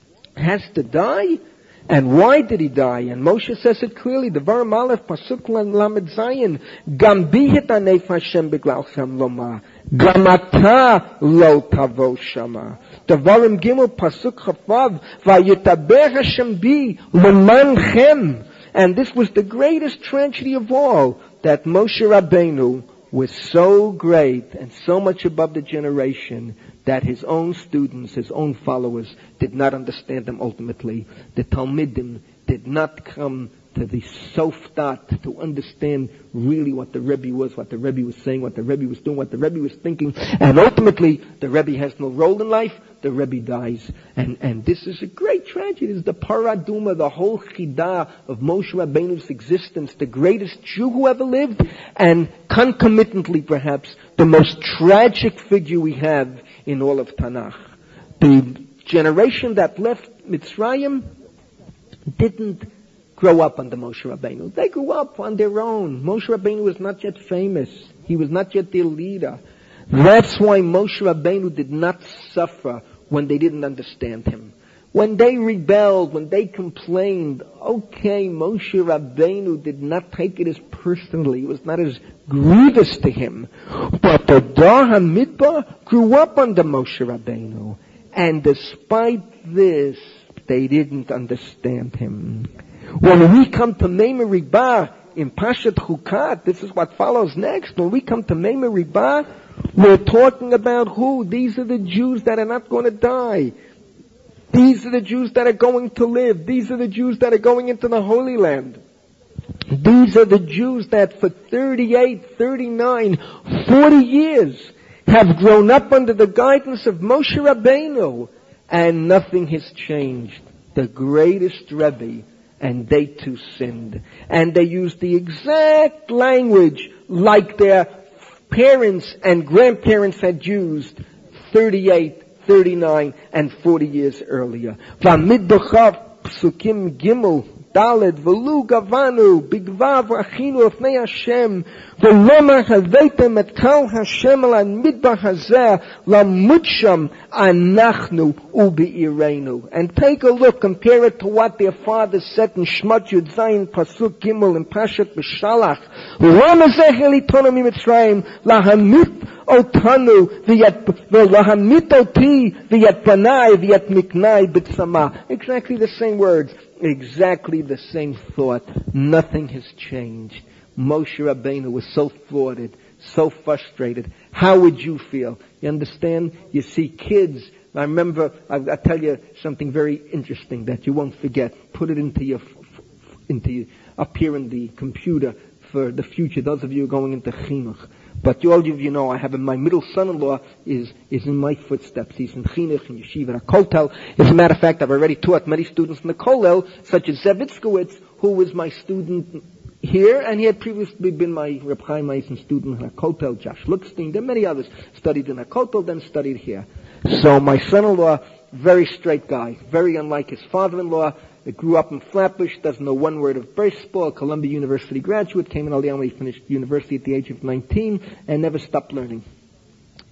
has to die? And why did he die? And Moshe says it clearly. Devar Aleph Pasuk Lamed Zayin. Gam bihit anef Hashem beglalchem loma. Gam ata lo tavo shama. Devarim Gimel Pasuk Chafav. Vayitaber Hashem bi lemanchem. And this was the greatest tragedy of all, that Moshe Rabbeinu was so great and so much above the generation that his own students, his own followers, did not understand him ultimately. The Talmidim did not come to the Softat to understand really what the Rebbe was, what the Rebbe was saying, what the Rebbe was doing, what the Rebbe was thinking. And ultimately, the Rebbe has no role in life. The Rebbe dies. And, and this is a great tragedy. This is the paraduma, the whole chidah of Moshe Rabbeinu's existence, the greatest Jew who ever lived, and concomitantly perhaps the most tragic figure we have in all of Tanakh. The generation that left Mitzrayim didn't grow up under Moshe Rabbeinu. They grew up on their own. Moshe Rabbeinu was not yet famous. He was not yet their leader. That's why Moshe Rabbeinu did not suffer when they didn't understand him. When they rebelled, when they complained, okay, Moshe Rabbeinu did not take it as personally. It was not as grievous to him. But the Dor HaMidbar grew up under Moshe Rabbeinu. And despite this, they didn't understand him. When we come to Meimah Ribah in Pashat Chukat, this is what follows next. When we come to Meimah Ribah, we're talking about who? These are the Jews that are not going to die. These are the Jews that are going to live. These are the Jews that are going into the Holy Land. These are the Jews that for thirty-eight, thirty-nine, forty years have grown up under the guidance of Moshe Rabbeinu, and nothing has changed. The greatest Rebbe, and they too sinned. And they used the exact language like their parents and grandparents had used thirty-eight, thirty-nine, and forty years earlier. V'amidbachav psukim gimel Dalet v'lu gavanu bigvav rachinu lefnei Hashem v'loma haveitem et kal Hashem al midbar hazeh lamutsham anachnu ubeirenu. And take a look, compare it to what their fathers said in Shmot Yud Zayin Pasuk Gimel in Pashat B'Shalach. Lama zeh elitonu miMitzrayim lahamit otanu v'yat lahamit oti v'yat panai v'yat miknai b'tzama. Exactly the same words. Exactly the same thought. Nothing has changed. Moshe Rabbeinu was so thwarted, so frustrated. How would you feel? You understand? You see kids. I remember, I'll, I'll tell you something very interesting that you won't forget. Put it into your, into your, up here in the computer for the future. Those of you going into chinuch. But all of you know, I have my middle son-in-law is, is in my footsteps. He's in chinuch, in yeshiva, at Kotel. As a matter of fact, I've already taught many students in the Kollel, such as Zev Itzkowitz, who was my student here, and he had previously been my Reb Chaim Eisen student in Kotel, Josh Luckstein. There are many others studied in Kotel, then studied here. So my son-in-law, very straight guy, very unlike his father-in-law. He grew up in Flatbush, doesn't know one word of baseball, Columbia University graduate, came in Aliyah when he finished university at the age of nineteen, and never stopped learning.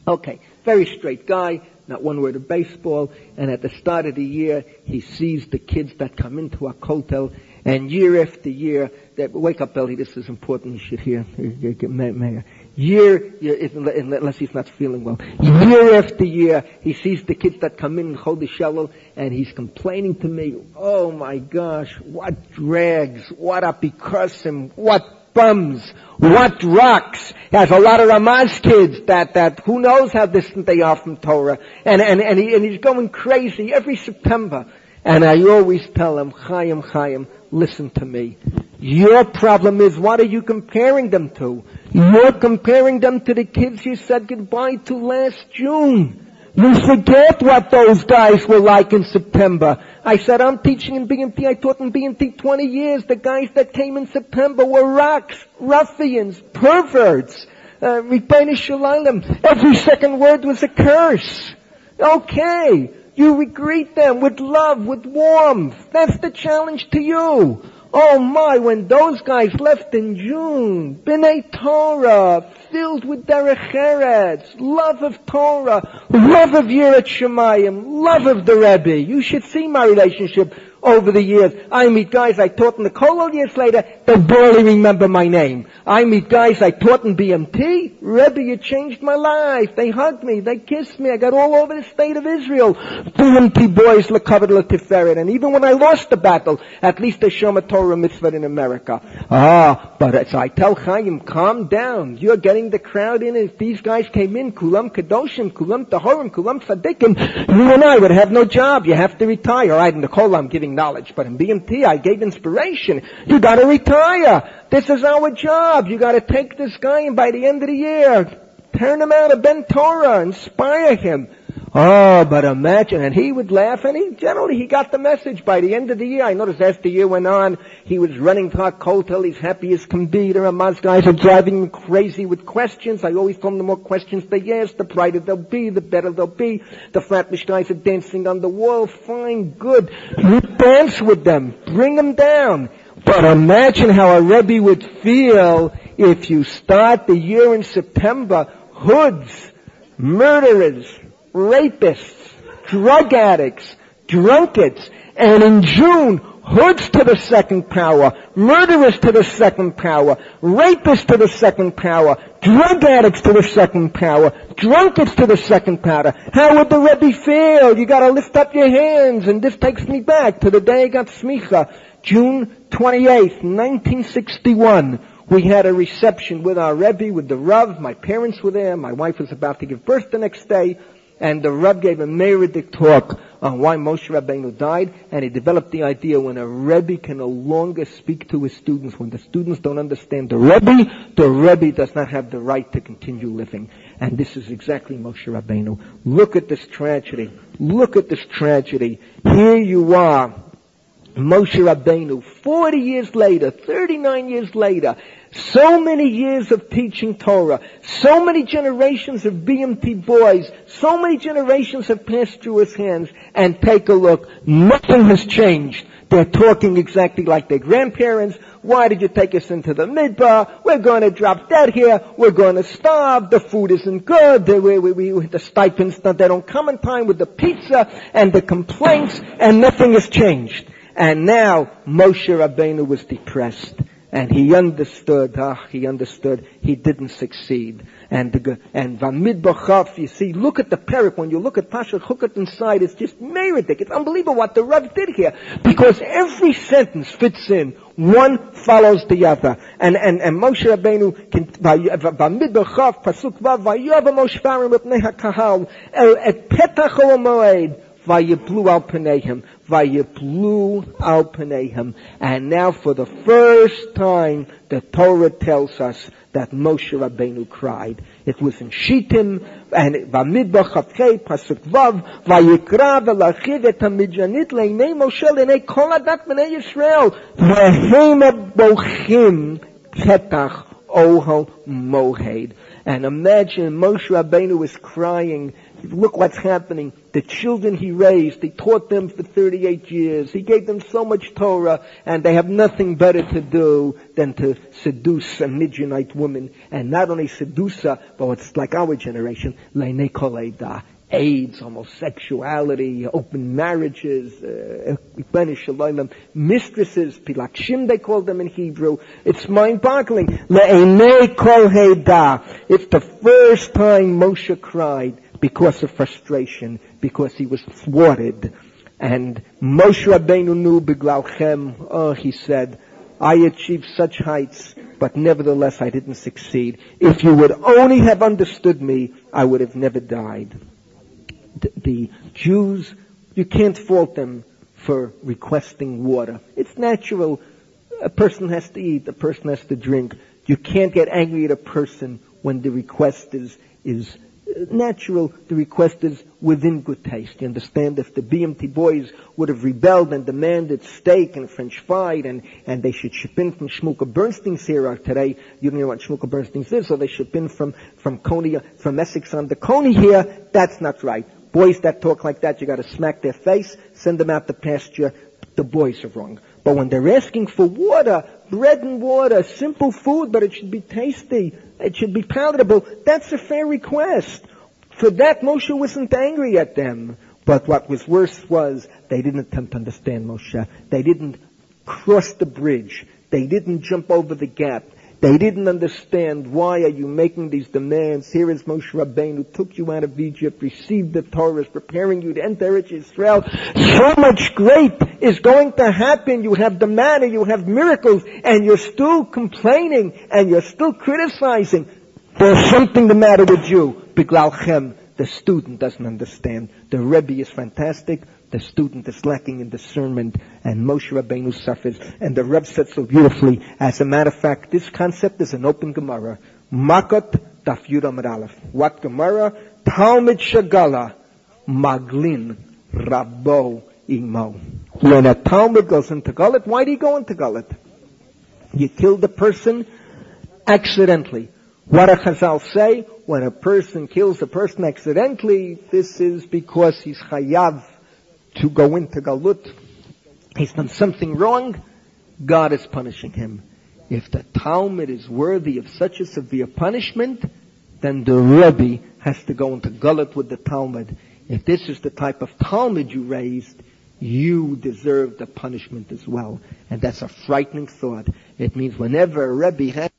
Okay, very straight guy, not one word of baseball, and at the start of the year, he sees the kids that come into our kotel, and year after year, that, wake up, Ellie, this is important, you should hear, Mayor. Year, year, unless he's not feeling well. Year after year, he sees the kids that come in and hold the shovel, and he's complaining to me, oh my gosh, what drags, what apikosim, what bums, what rocks. He has a lot of Ramaz kids that, that, who knows how distant they are from Torah. And, and, and, he, and he's going crazy every September. And I always tell him, Chaim, Chaim, listen to me. Your problem is, what are you comparing them to? You're comparing them to the kids you said goodbye to last June. You forget what those guys were like in September. I said, I'm teaching in B M T. I taught in B M T twenty years. The guys that came in September were rocks, ruffians, perverts. Uh, Every second word was a curse. Okay. You greet them with love, with warmth. That's the challenge to you. Oh my, when those guys left in June, B'nai Torah, filled with derech eretz, love of Torah, love of Yirat Shemayim, love of the Rebbe. You should see my relationship over the years. I meet guys I taught in the kollel years later, they barely remember my name. I meet guys I taught in B M T, Rebbe, you changed my life. They hugged me, they kissed me, I got all over the state of Israel. B M T boys, lekavod letiferet. And even when I lost the battle, at least they show me Torah mitzvah in America. Ah, but as I tell Chaim, calm down. You're getting the crowd in. If these guys came in, kulam kadoshim, kulam tahorim, kulam tzadikim, you and I would have no job. You have to retire. All right, in the kollel I'm giving knowledge, but in B M T I gave inspiration. You gotta retire. This is our job. You gotta take this guy and by the end of the year, turn him out of Ben Torah, inspire him. Oh, but imagine, and he would laugh, and he, generally, he got the message by the end of the year. I noticed as the year went on, he was running to our kotel, he's happy as can be. The Ramaz guys are driving him crazy with questions. I always told him the more questions they ask, the brighter they'll be, the better they'll be. The Flatbush guys are dancing on the wall, fine, good. You dance with them, bring them down. But imagine how a Rebbe would feel if you start the year in September, hoods, murderers, rapists, drug addicts, drunkards, and in June, hoods to the second power, murderers to the second power, rapists to the second power, drug addicts to the second power, drunkards to the second power. How would the Rebbe feel? You gotta lift up your hands, and this takes me back to the day I got smicha, June twenty-eighth, nineteen sixty-one. We had a reception with our Rebbe, with the Rav. My parents were there. My wife was about to give birth the next day. And the Rav gave a Meiridic talk on why Moshe Rabbeinu died, and he developed the idea when a Rebbe can no longer speak to his students, when the students don't understand the Rebbe, the Rebbe does not have the right to continue living. And this is exactly Moshe Rabbeinu. Look at this tragedy. Look at this tragedy. Here you are, Moshe Rabbeinu, forty years later, thirty-nine years later, so many years of teaching Torah, so many generations of B M T boys, so many generations have passed through his hands, and take a look, nothing has changed. They're talking exactly like their grandparents. Why did you take us into the midbar? We're going to drop dead here. We're going to starve. The food isn't good. The, we, we, we, the stipends, they don't come in time with the pizza and the complaints, and nothing has changed. And now Moshe Rabbeinu was depressed. And he understood, ah, he understood, he didn't succeed. And the, and Vamidbar Chaf, you see, look at the parak, when you look at Pasha Chukat inside, it's just meridic. It's unbelievable what the Rav did here. Because every sentence fits in. One follows the other. And, and, and Moshe Rabbeinu, can, Vamidbar Chaf, Pasuk Vav, Vayav Moshe Farim Lepnei HaKahal, Et Petach HaMoed, Vayiplu al Peneihem, Vayiplu al Peneihem. And now for the first time, the Torah tells us that Moshe Rabbeinu cried. It was in Shittim, and Vamidbar Chavchei, Pasuk Vav, Vayikra v'lachiv et hamidjanit leinei Moshe leinei kol adat b'nei Yisrael, v'hem bochim petach ohel mohed. And imagine Moshe Rabbeinu was crying Look what's happening. The children he raised, he taught them for thirty-eight years. He gave them so much Torah, and they have nothing better to do than to seduce a Midianite woman. And not only seduce her, but it's like our generation, Leinei Kol Eidah. AIDS, homosexuality, open marriages, uh, mistresses, pilakshim they call them in Hebrew. It's mind-boggling. Le'enei kol heidah. It's the first time Moshe cried because of frustration, because he was thwarted. And Moshe Rabbeinu knew biglalchem. Oh, he said, I achieved such heights, but nevertheless I didn't succeed. If you would only have understood me, I would have never died. The Jews, you can't fault them for requesting water. It's natural. A person has to eat, a person has to drink. You can't get angry at a person when the request is, is natural. The request is within good taste. You understand? If the B M T boys would have rebelled and demanded steak and French fried and, and they should ship in from Shmuka Bernstein's here today, you don't know what Shmuka Bernstein's is, so they ship in from, from Coney, from Essex on the Coney here, that's not right. Boys that talk like that, you gotta smack their face, send them out to pasture. The boys are wrong. But when they're asking for water, bread and water, simple food, but it should be tasty, it should be palatable, that's a fair request. For that, Moshe wasn't angry at them. But what was worse was, they didn't attempt to understand Moshe. They didn't cross the bridge. They didn't jump over the gap. They didn't understand, why are you making these demands? Here is Moshe Rabbeinu, took you out of Egypt, received the Torah, is preparing you to enter Israel. So much great is going to happen. You have the manna, you have miracles, and you're still complaining, and you're still criticizing. There's something the matter with you. Biglalchem, the student doesn't understand. The Rebbe is fantastic. The student is lacking in discernment, and Moshe Rabbeinu suffers. And the Rebbe said so beautifully, as a matter of fact, this concept is an open Gemara. Makot Daf Yud Amud Aleph. What Gemara? Talmid Shagala Maglin Rabbo Imo. When a Talmud goes into Galut, why do you go into Galut? You killed a person accidentally. What do Chazal say? When a person kills a person accidentally, this is because he's chayav to go into Galut. He's done something wrong. God is punishing him. If the Talmud is worthy of such a severe punishment, then the Rebbe has to go into Galut with the Talmud. If this is the type of Talmud you raised, you deserve the punishment as well. And that's a frightening thought. It means whenever a Rebbe has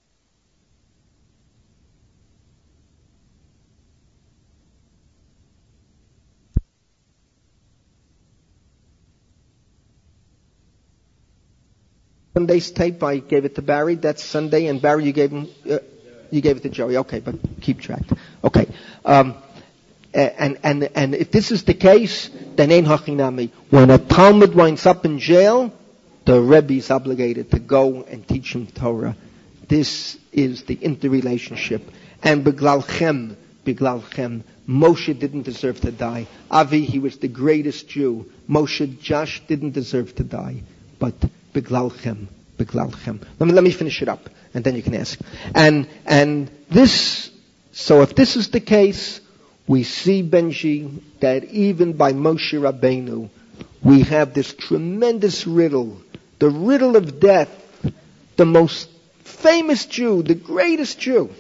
Sunday's tape, I gave it to Barry. That's Sunday, and Barry, you gave him, uh, you gave it to Joey. Okay, but keep track. Okay, um, and and and if this is the case, then ein hachinami. When a Talmud winds up in jail, the Rebbe is obligated to go and teach him Torah. This is the interrelationship. And beglalchem, beglalchem, Moshe didn't deserve to die. Avi, he was the greatest Jew. Moshe, Josh, didn't deserve to die, but Beglalchem, beglalchem. Let me, let me finish it up, and then you can ask. And, and this, so if this is the case, we see, Benji, that even by Moshe Rabbeinu, we have this tremendous riddle, the riddle of death, the most famous Jew, the greatest Jew,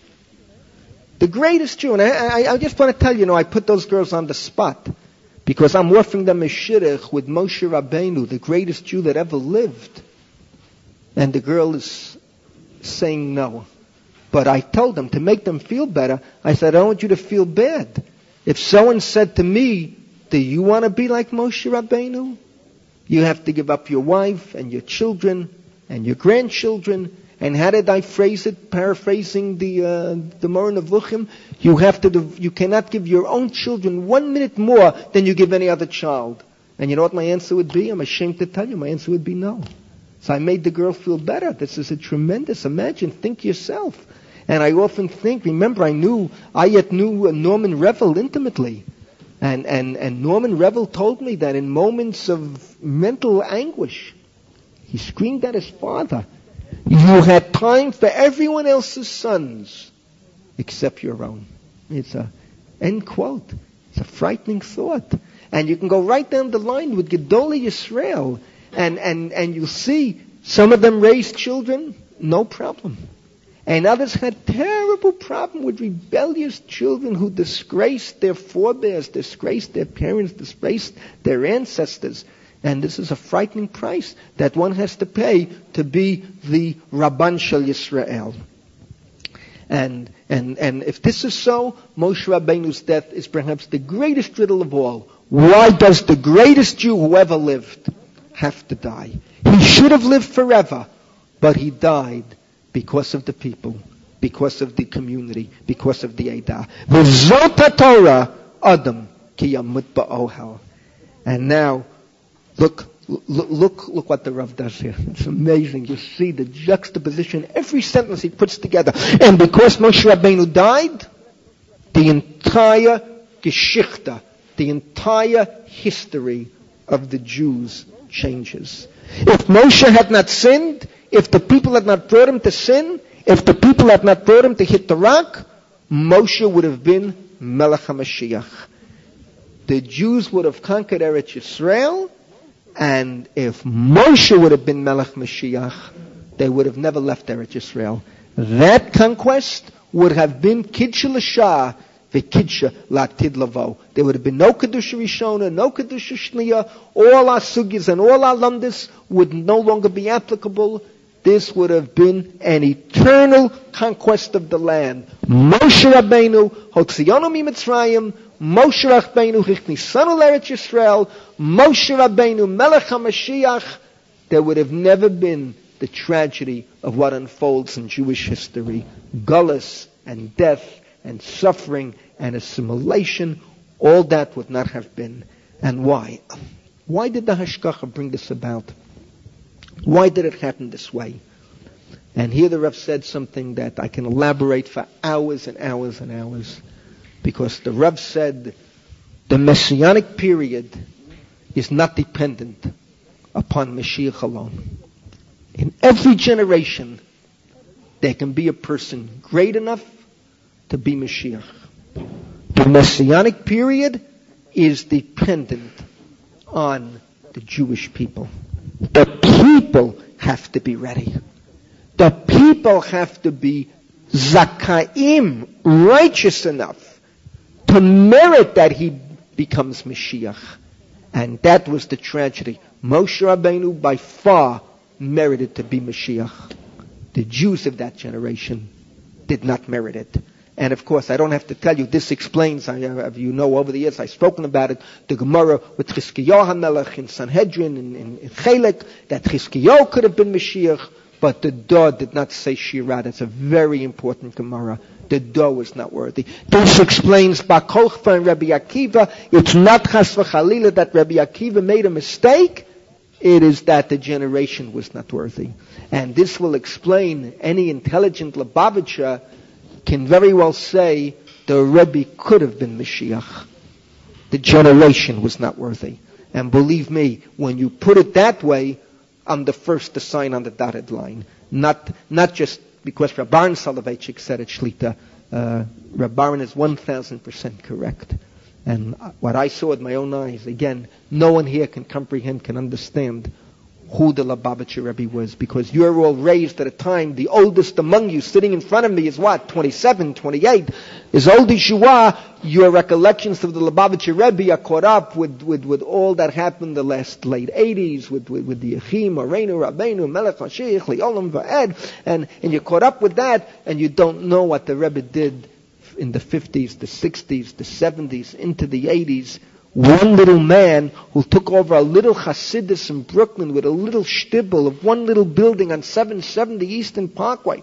the greatest Jew. And I, I, I just want to tell you, you know, I put those girls on the spot, because I'm offering them a shidduch with Moshe Rabbeinu, the greatest Jew that ever lived. And the girl is saying no. But I told them, to make them feel better, I said, I don't want you to feel bad. If someone said to me, do you want to be like Moshe Rabbeinu? You have to give up your wife and your children and your grandchildren. And how did I phrase it? Paraphrasing the uh, the Moreh Nevuchim, you have to. Do, you cannot give your own children one minute more than you give any other child. And you know what my answer would be? I'm ashamed to tell you. My answer would be no. So I made the girl feel better. This is a tremendous. Imagine, think yourself. And I often think. Remember, I knew I yet knew Norman Revel intimately, and and and Norman Revel told me that in moments of mental anguish, he screamed at his father. You had time for everyone else's sons except your own. It's a end quote. It's a frightening thought. And you can go right down the line with Gedolei Yisrael, and, and, and you'll see some of them raised children, no problem. And others had terrible problem with rebellious children who disgraced their forebears, disgraced their parents, disgraced their ancestors. And this is a frightening price that one has to pay to be the Rabban Shel Yisrael. And, and, and if this is so, Moshe Rabbeinu's death is perhaps the greatest riddle of all. Why does the greatest Jew who ever lived have to die? He should have lived forever, but he died because of the people, because of the community, because of the Eidah. V'zot HaTorah, Adam ki yamut ba'ohel. And now, look, look, look, look what the Rav does here. It's amazing. You see the juxtaposition, every sentence he puts together. And because Moshe Rabbeinu died, the entire Geschichte, the entire history of the Jews changes. If Moshe had not sinned, if the people had not brought him to sin, if the people had not brought him to hit the rock, Moshe would have been Melech HaMashiach. The Jews would have conquered Eretz Yisrael, and if Moshe would have been Melech Mashiach, they would have never left Eretz Yisrael. That conquest would have been Kidsha L'Shah, V'Kidsha L'Atid Lavo. There would have been no Kedusha Rishona, no Kedusha Shniya. All our sugyas and all our lamdas would no longer be applicable. This would have been an eternal conquest of the land. Moshe Rabbeinu, Hotzionu Mitzrayim, Moshe Rabbeinu, Hichnisanu L'Eretz Yisrael, Moshe Rabbeinu, Melech HaMashiach. There would have never been the tragedy of what unfolds in Jewish history. Gullus and death and suffering and assimilation, all that would not have been. And why? Why did the Hashgacha bring this about? Why did it happen this way? And here the Rav said something that I can elaborate for hours and hours and hours. Because the Rav said the Messianic period is not dependent upon Mashiach alone. In every generation, there can be a person great enough to be Mashiach. The Messianic period is dependent on the Jewish people. The people have to be ready. The people have to be Zakaim, righteous enough to merit that he becomes Mashiach. And that was the tragedy. Moshe Rabbeinu by far merited to be Mashiach. The Jews of that generation did not merit it. And of course, I don't have to tell you, this explains, I, uh, you know, over the years I've spoken about it, the Gemara with Chizkiyahu HaMelech in Sanhedrin, in, in, in Chelek, that Chizkiyahu could have been Mashiach, but the Dor did not say Shirah. That's a very important Gemara. The Dor was not worthy. This explains Bar Kochba and Rabbi Akiva. It's not Chas v'Chalila that Rabbi Akiva made a mistake. It is that the generation was not worthy. And this will explain any intelligent Lubavitcher can very well say the Rebbe could have been Mashiach. The generation was not worthy. And believe me, when you put it that way, I'm the first to sign on the dotted line. Not not just because Rabban Soloveitchik said it, Shlita. Uh, Rabban is one thousand percent correct. And what I saw with my own eyes, again, no one here can comprehend, can understand who the Lubavitcher Rebbe was, because you're all raised at a time, the oldest among you sitting in front of me is what, twenty-seven, twenty-eight? As old as you are, your recollections of the Lubavitcher Rebbe are caught up with, with, with all that happened the last late eighties, with, with, with the Yechim, Areinu, Rabbeinu, Melech HaShiach, Li'olam Va'ed, and, and you're caught up with that, and you don't know what the Rebbe did in the fifties, the sixties, the seventies, into the eighties. One little man who took over a little Hasidus in Brooklyn with a little shtibble of one little building on seven seventy Eastern Parkway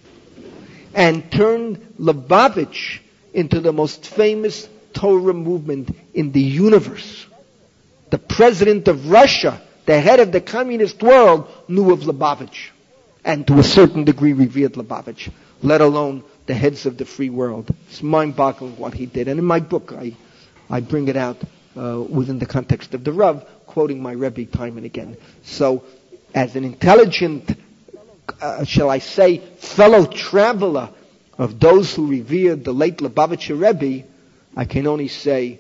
and turned Lubavitch into the most famous Torah movement in the universe. The president of Russia, the head of the communist world, knew of Lubavitch and to a certain degree revered Lubavitch, let alone the heads of the free world. It's mind-boggling what he did. And in my book, I I bring it out uh, within the context of the Rav, quoting my Rebbe time and again. So, as an intelligent, uh, shall I say, fellow traveler of those who revered the late Lubavitcher Rebbe, I can only say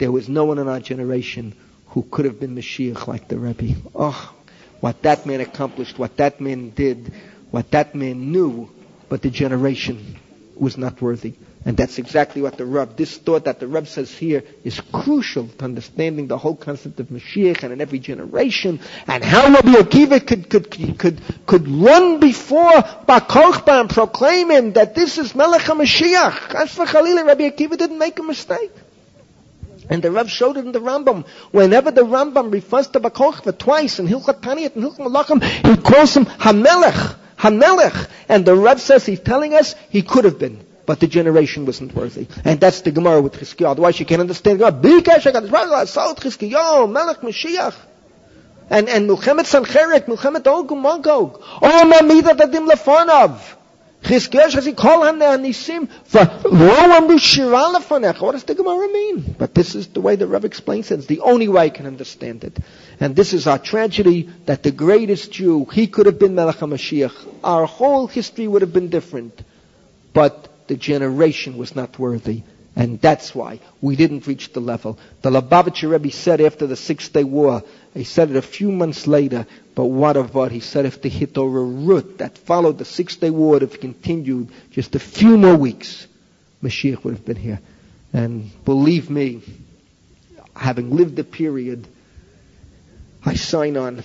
there was no one in our generation who could have been Mashiach like the Rebbe. Oh, what that man accomplished, what that man did, what that man knew, but the generation was not worthy. And that's exactly what the Reb, this thought that the Reb says here is crucial to understanding the whole concept of Mashiach and in every generation, and how Rabbi Akiva could, could, could, could run before Bar Kokhba and proclaim him that this is Melech HaMashiach. As for Chalila, Rabbi Akiva didn't make a mistake. And the Rav showed it in the Rambam. Whenever the Rambam refers to Bar Kokhba twice in Hilchot Taniyat and Hilchot Malachim, he calls him HaMelech, HaMelech. And the Rav says, he's telling us, he could have been, but the generation wasn't worthy. And that's the Gemara with Chizkiyahu. Otherwise you can't understand God. Bikesh HaKadosh Baruch Hu, Saut Chizkiyahu, Melech Mashiach. And, and Milchemet Sancheric, Milchemet Og uMagog. Oh, Mamida Dadim Lefonov. Chizkiyahu says, Kol HaNisim, V'lo Amru Shira Lefonech. What does the Gemara mean? But this is the way the Rebbe explains it. It's the only way I can understand it. And this is our tragedy, that the greatest Jew, he could have been Melech HaMashiach. Our whole history would have been different. But the generation was not worthy. And that's why we didn't reach the level. The Lubavitcher Rebbe said after the Six-Day War, he said it a few months later, but what of what? He said if the Hitorut that followed the Six-Day War would have continued just a few more weeks, Mashiach would have been here. And believe me, having lived the period, I sign on.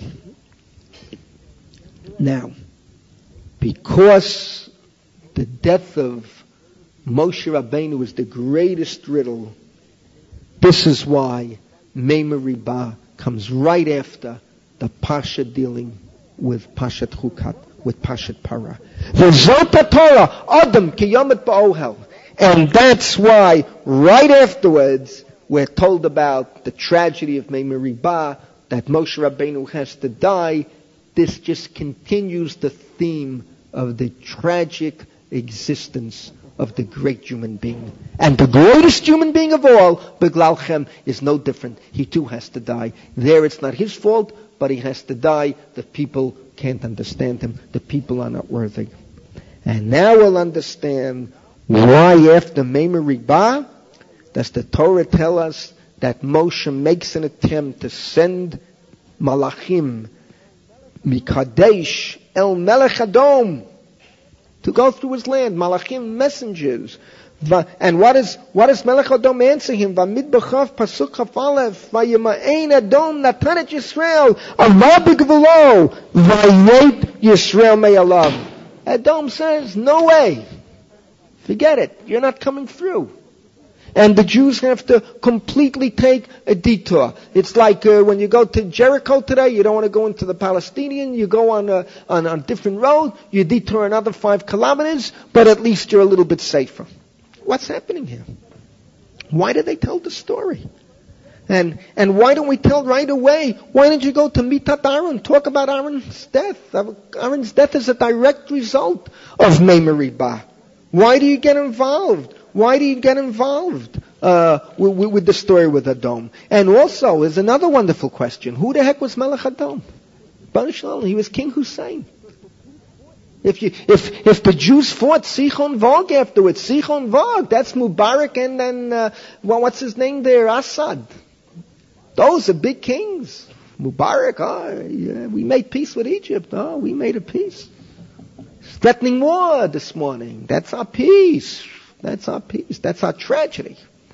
Now, because the death of Moshe Rabbeinu is the greatest riddle, this is why Meimei Ribah comes right after the Pasha dealing with Pashat Chukat, with Pashat Parah. V'zot Torah, Adam ki yomet ba'ohel. And that's why right afterwards we're told about the tragedy of Meimei Ribah, that Moshe Rabbeinu has to die. This just continues the theme of the tragic existence of the great human being. And the greatest human being of all, Beglal Chem, is no different. He too has to die. There it's not his fault, but he has to die. The people can't understand him. The people are not worthy. And now we'll understand why after Meimei Ribah does the Torah tell us that Moshe makes an attempt to send Malachim Mikadesh El Melech Adom to go through his land, Malachim, messengers. And what is what does Melech Adom answer him? V'amid b'chav pasuk chaf aleph v'yima'ein Adom natan et Yisrael ava b'gvulo v'yet Yisrael me'alav. Adom says, no way. Forget it. You're not coming through. And the Jews have to completely take a detour. It's like uh, when you go to Jericho today, you don't want to go into the Palestinian, you go on a, on a different road, you detour another five kilometers, but at least you're a little bit safer. What's happening here? Why did they tell the story? And and why don't we tell right away? Why didn't you go to Mitat Aaron? Talk about Aaron's death. Aaron's death is a direct result of Meimei Ribah. Why do you get involved? Why do you get involved uh, with, with the story with Adom? And also, there's another wonderful question. Who the heck was Melech Adom? Baruch Shalom, he was King Hussein. If you, if if the Jews fought Sichon Vog afterwards, Sichon Vog, that's Mubarak and then, uh, well, what's his name there? Assad. Those are big kings. Mubarak, oh, yeah, we made peace with Egypt. Oh, we made a peace. Threatening war this morning. That's our peace. That's our peace. That's our tragedy.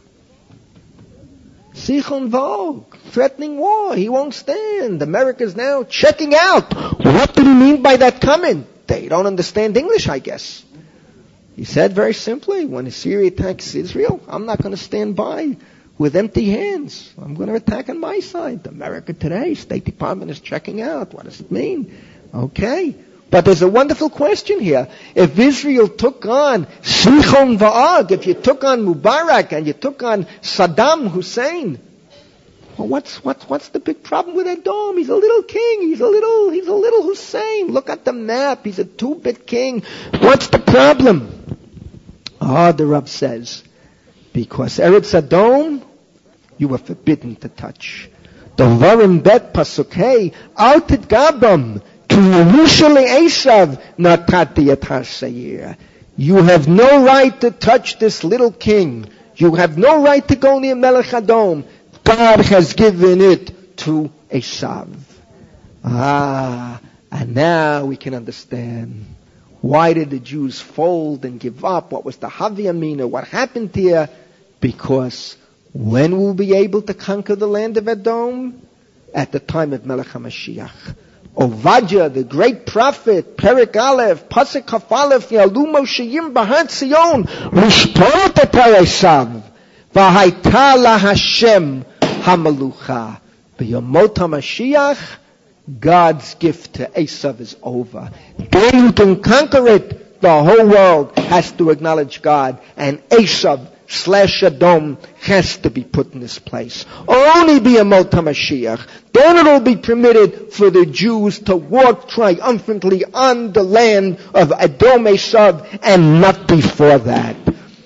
Sichon Vog, threatening war. He won't stand. America's now checking out. What did he mean by that comment? They don't understand English, I guess. He said very simply, when Syria attacks Israel, I'm not going to stand by with empty hands. I'm going to attack on my side. America today, State Department is checking out. What does it mean? Okay. But there's a wonderful question here. If Israel took on Sichon Va'og, if you took on Mubarak and you took on Saddam Hussein, well, what's what's what's the big problem with Edom? He's a little king. He's a little he's a little Hussein. Look at the map. He's a two-bit king. What's the problem? Ah, oh, the Rab says, because Eretz Edom, you were forbidden to touch. Devarim bet pasuk hey al titgabam. You have no right to touch this little king. You have no right to go near Melech Adom. God has given it to Esav. Ah, and now we can understand. Why did the Jews fold and give up? What was the Havi Amina? What happened here? Because when will we be able to conquer the land of Edom? At the time of Melech HaMashiach. Ovadia, the great prophet, Perik Aleph, Pasuk Kaf Aleph, Yalu Mosheyim Bahar Tzion, Rishtot et Esav, V'haita la Hashem Hamalucha. B'yomot HaMashiach, God's gift to Esav is over. Then you can conquer it. The whole world has to acknowledge God, and Esav slash Edom has to be put in this place. Only be a Mot HaMashiach. Then it will be permitted for the Jews to walk triumphantly on the land of Edom Esav, and not before that.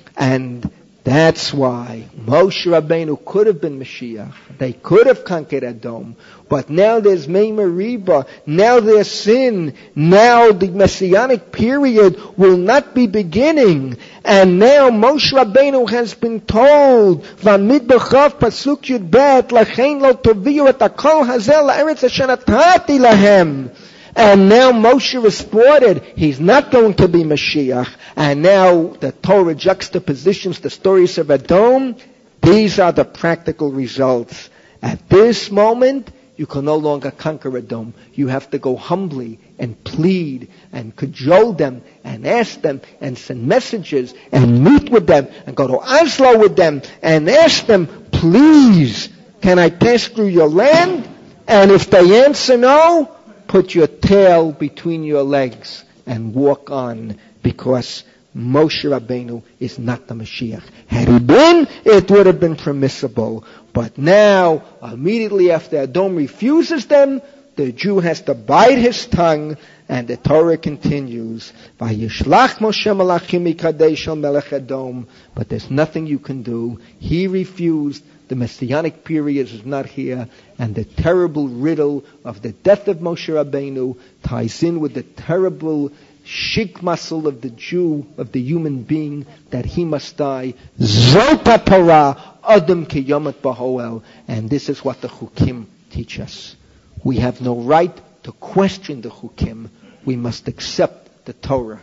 And that's why Moshe Rabbeinu could have been Mashiach. They could have conquered Edom. But now there's Meimah Riba. Now there's sin. Now the Messianic period will not be beginning. And now Moshe Rabbeinu has been told, V'amid b'chav pasuk yud bet, Lachein lo toviyu et hakol hazel la'eretz asher natati lahem. And now Moshe reported he's not going to be Mashiach. And now the Torah juxtapositions the stories of Edom. These are the practical results. At this moment, you can no longer conquer Edom. You have to go humbly and plead and cajole them and ask them and send messages and meet with them and go to Oslo with them and ask them, please, can I pass through your land? And if they answer no, put your tail between your legs and walk on, because Moshe Rabbeinu is not the Mashiach. Had he been, it would have been permissible. But now, immediately after Edom refuses them, the Jew has to bite his tongue, and the Torah continues. Vayishlach Moshe malachim mikadesh al melech Edom. But there's nothing you can do. He refused. The Messianic period is not here, and the terrible riddle of the death of Moshe Rabbeinu ties in with the terrible shik muscle of the Jew, of the human being, that he must die. Zota Torah Adam kiyomet bahoel. And this is what the Chukim teach us. We have no right to question the Chukim. We must accept the Torah.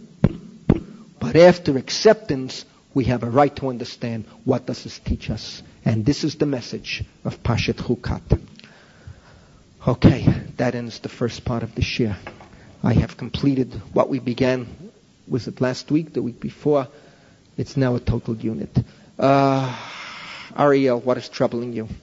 But after acceptance, we have a right to understand what does this teach us. And this is the message of Pashat Chukat. Okay, that ends the first part of the shir. I have completed what we began, was it last week, the week before? It's now a total unit. Uh, Ariel, what is troubling you?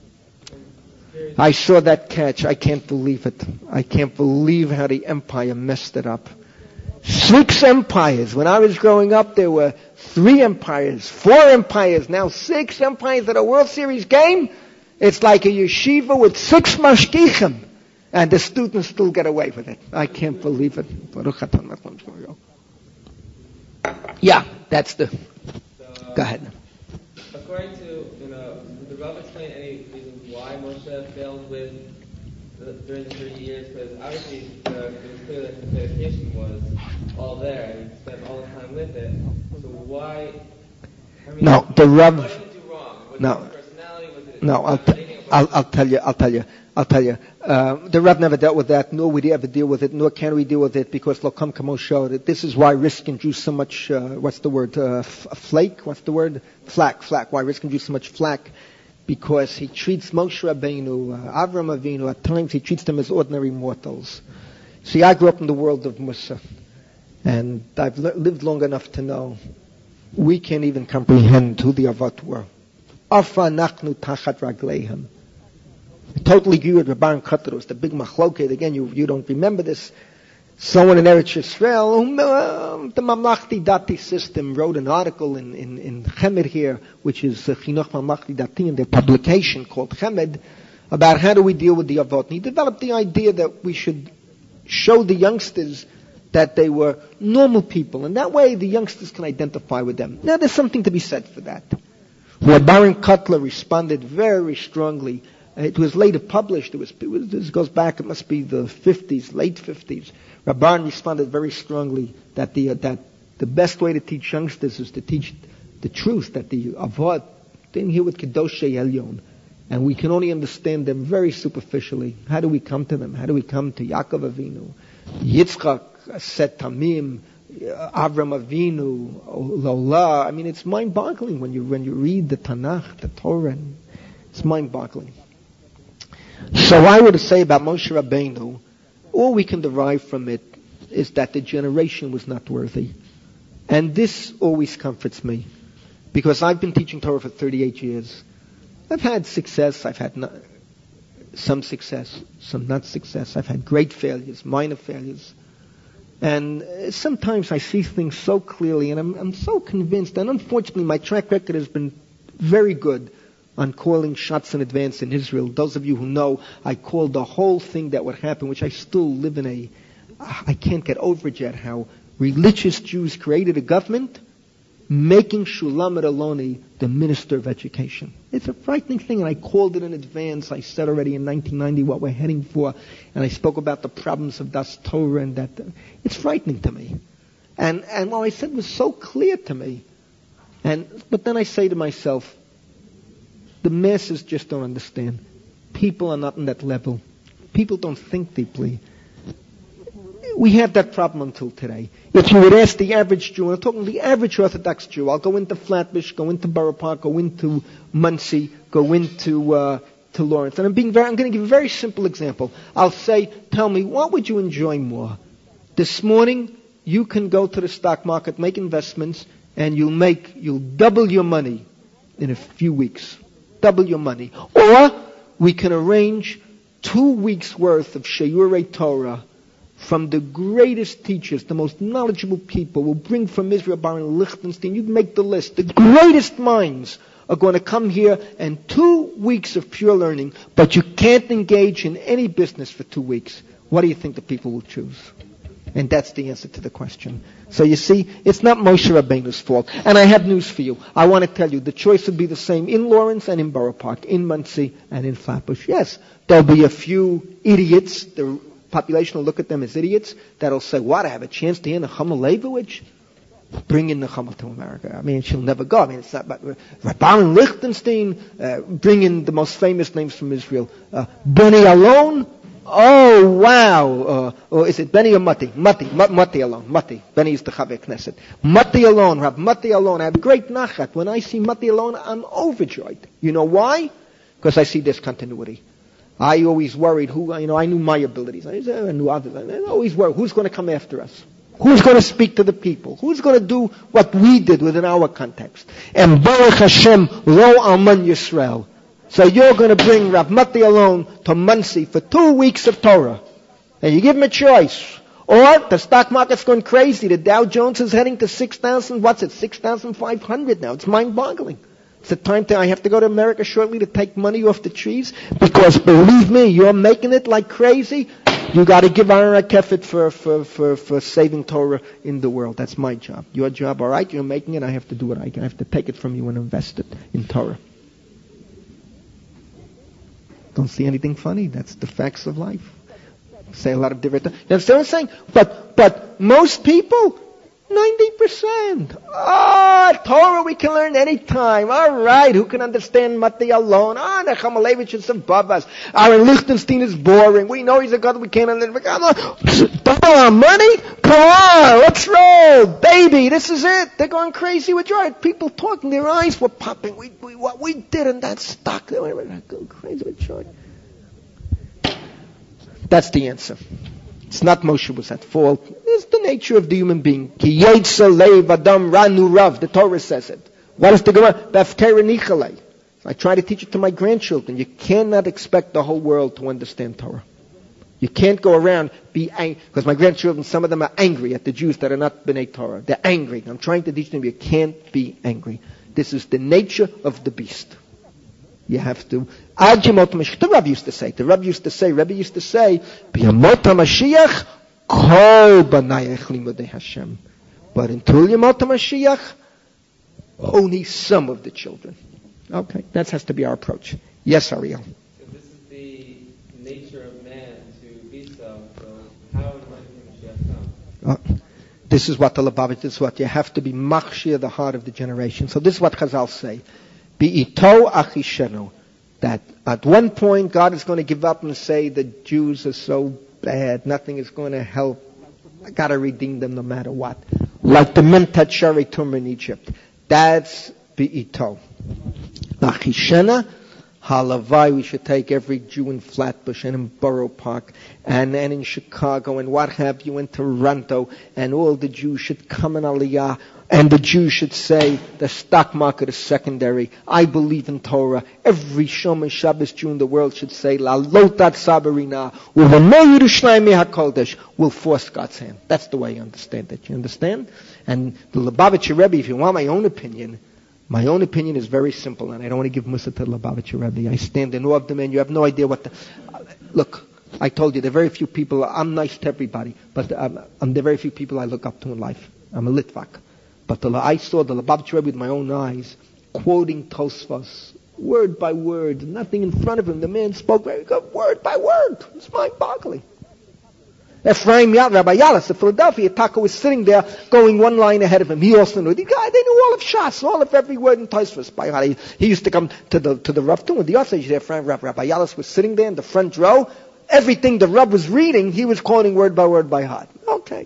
I saw that catch. I can't believe it. I can't believe how the Empire messed it up. Six empires. When I was growing up, there were three empires, four empires, now six empires at a World Series game. It's like a yeshiva with six mashgichim. And the students still get away with it. I can't believe it. Yeah, that's the... So, Go ahead. According to, you know, did the Rav explain any reason why Moshe failed with the, during the thirty years? Because obviously uh, it was clear that his dedication was all there, and he spent all the time with it. So why? I mean, No, the Rav... What did he do wrong? Was No. it his personality? Was it No, I'll, t- I'll, I'll tell you, I'll tell you, I'll tell you. Uh, the Rav never dealt with that, nor would he ever deal with it, nor can we deal with it, because Lokam Kamo showed it. This is why Riskin drew so much, uh, what's the word, uh, f- flake, what's the word? Flack, flack. Why Riskin drew so much flack? Because he treats Moshe Rabbeinu, uh, Avram Avinu, at times he treats them as ordinary mortals. See, I grew up in the world of Musa, and I've li- lived long enough to know we can't even comprehend who the Avat were. Afa nachnu tachat ragleihem. I totally agree with Rabban Kotros, the big machloket. Again, you you don't remember this. Someone in Eretz Yisrael, whom, uh, the Mamlachti Dati system, wrote an article in, in, in Chemed here, which is uh, Chinuch Mamlachti Dati, in their publication called Chemed, about how do we deal with the Avot. And he developed the idea that we should show the youngsters that they were normal people, and that way the youngsters can identify with them. Now, there's something to be said for that. Rabban Cutler responded very strongly. It was later published. It was, it was, this goes back, it must be the fifties, late fifties. Rabban responded very strongly that the, uh, that the best way to teach youngsters is to teach the truth, that the Avot, didn't hear with Kedoshei Elyon. And we can only understand them very superficially. How do we come to them? How do we come to Yaakov Avinu, Yitzchak, Set Tamim, Avram Avinu, Lola? I mean, it's mind-boggling when you when you read the Tanakh, the Torah. It's mind-boggling. So I would say about Moshe Rabbeinu, all we can derive from it is that the generation was not worthy. And this always comforts me, because I've been teaching Torah for thirty-eight years. I've had success, I've had no, some success, some not success. I've had great failures, minor failures. And sometimes I see things so clearly, and I'm, I'm so convinced, and unfortunately my track record has been very good on calling shots in advance in Israel. Those of you who know, I called the whole thing that would happen, which I still live in a, I can't get over it yet, how religious Jews created a government making Shulamit Aloni the Minister of Education. It's a frightening thing, and I called it in advance. I said already in nineteen ninety what we're heading for, and I spoke about the problems of Das Torah, and that. It's frightening to me. And and what I said was so clear to me. And But then I say to myself, the masses just don't understand. People are not on that level. People don't think deeply. We had that problem until today. If you would ask the average Jew, and I'm talking the average Orthodox Jew, I'll go into Flatbush, go into Borough Park, go into Muncie, go into uh, to Lawrence. And I'm being very, I'm going to give a very simple example. I'll say, tell me, what would you enjoy more? This morning, you can go to the stock market, make investments, and you'll make, you'll double your money in a few weeks. Double your money. Or we can arrange two weeks worth of Shiurei Torah from the greatest teachers, the most knowledgeable people. We'll bring from Israel, Baron Lichtenstein. You can make the list. The greatest minds are going to come here, and two weeks of pure learning, but you can't engage in any business for two weeks. What do you think the people will choose? And that's the answer to the question. So you see, it's not Moshe Rabbeinu's fault. And I have news for you. I want to tell you, the choice would be the same in Lawrence and in Borough Park, in Muncie and in Flatbush. Yes, there'll be a few idiots. The population will look at them as idiots. That'll say, what, I have a chance to hear Nechama Leibowitz? Bring in Nechama to America. I mean, she'll never go. I mean, it's not about Baron Lichtenstein. Uh, bring in the most famous names from Israel. Uh, Benny Alon. Oh, wow. Uh, or is it Benny or Mati? Mati. Mati Alon. Mati. Benny is the Chaver Knesset. Mati Alon. Rab Mati Alon. I have great nachat. When I see Mati Alon, I'm overjoyed. You know why? Because I see discontinuity. I always worried who, you know, I knew my abilities. I knew others. I always worried, who's going to come after us? Who's going to speak to the people? Who's going to do what we did within our context? And Baruch Hashem, Lo Alman Yisrael. So you're going to bring Rav Mati Alon to Muncie for two weeks of Torah. And you give him a choice. Or the stock market's going crazy. The Dow Jones is heading to six thousand, what's it, six thousand five hundred now. It's mind-boggling. It's the time to, I have to go to America shortly to take money off the trees, because believe me, you're making it like crazy. You got to give Aaron Kefet for, for, for, for saving Torah in the world. That's my job. Your job, all right, you're making it, I have to do what I can. I have to take it from you and invest it in Torah. Don't see anything funny. That's the facts of life. Say a lot of different things. You understand what I'm saying? But, but most people, ninety percent. Ah, oh, Torah we can learn any time. All right, who can understand Mati alone? Ah, oh, Nechama Leibowitz is above us. Aaron Lichtenstein is boring. We know he's a God we can't understand. Double our money? Come on, let's roll. Baby, this is it. They're going crazy with joy. People talking, their eyes were popping. We, we, what we did in that stock, they were going crazy with joy. That's the answer. It's not Moshe was at fault. It's the nature of the human being. Ki yetzer leiv adam ranu rav. The Torah says it. What is the Gemara? B'afkera nichalei. I try to teach it to my grandchildren. You cannot expect the whole world to understand Torah. You can't go around be angry. Because my grandchildren, some of them are angry at the Jews that are not B'nai Torah. They're angry. I'm trying to teach them you can't be angry. This is the nature of the beast. You have to. The Rabbi used to say. The Rabbi used to say. Rabbi used to say. B'yamot HaMashiach kol b'nayich limudei Hashem. But until Yamot HaMashiach, only some of the children. Okay, that has to be our approach. Yes, Ariel. So this is the nature of man to be so. So how and when can Mashiach come? Uh, this is what the Lubavitch is. What you have to be machshir the heart of the generation. So this is what Chazal say. Bi'ito achishenu. that at one point God is going to give up and say the Jews are so bad, nothing is going to help. I got to redeem them no matter what. Like the Mentat Shari Tumor in Egypt. That's Be'ito. Nachishena, Halavai, we should take every Jew in Flatbush and in Borough Park and, and in Chicago and what have you in Toronto, and all the Jews should come in Aliyah, and the Jews should say the stock market is secondary. I believe in Torah. Every Shomer Shabbos Jew in the world should say La Lotat Sabarina will force God's hand. That's the way I understand it. You understand? And the Lubavitcher Rebbe, if you want my own opinion, my own opinion is very simple, and I don't want to give mussar to the Lubavitcher Rebbe. I stand in awe of the man. You have no idea what the... Uh, look, I told you, there are very few people... I'm nice to everybody, but um, I'm the very few people I look up to in life. I'm a Litvak. But the, I saw the Lubavitcher Rebbe with my own eyes, quoting Tosfos, word by word, nothing in front of him. The man spoke very good, word by word. It's mind-boggling. Ephraim Yad, Rabbi Yalas of Philadelphia, Taka was sitting there, going one line ahead of him. He also knew. The guy, they knew all of Shas, all of every word in Tosfos by heart. He, he used to come to the to the Rav too. With the Osage there, Rabbi Yalas was sitting there in the front row. Everything the Rav was reading, he was quoting word by word by heart. Okay.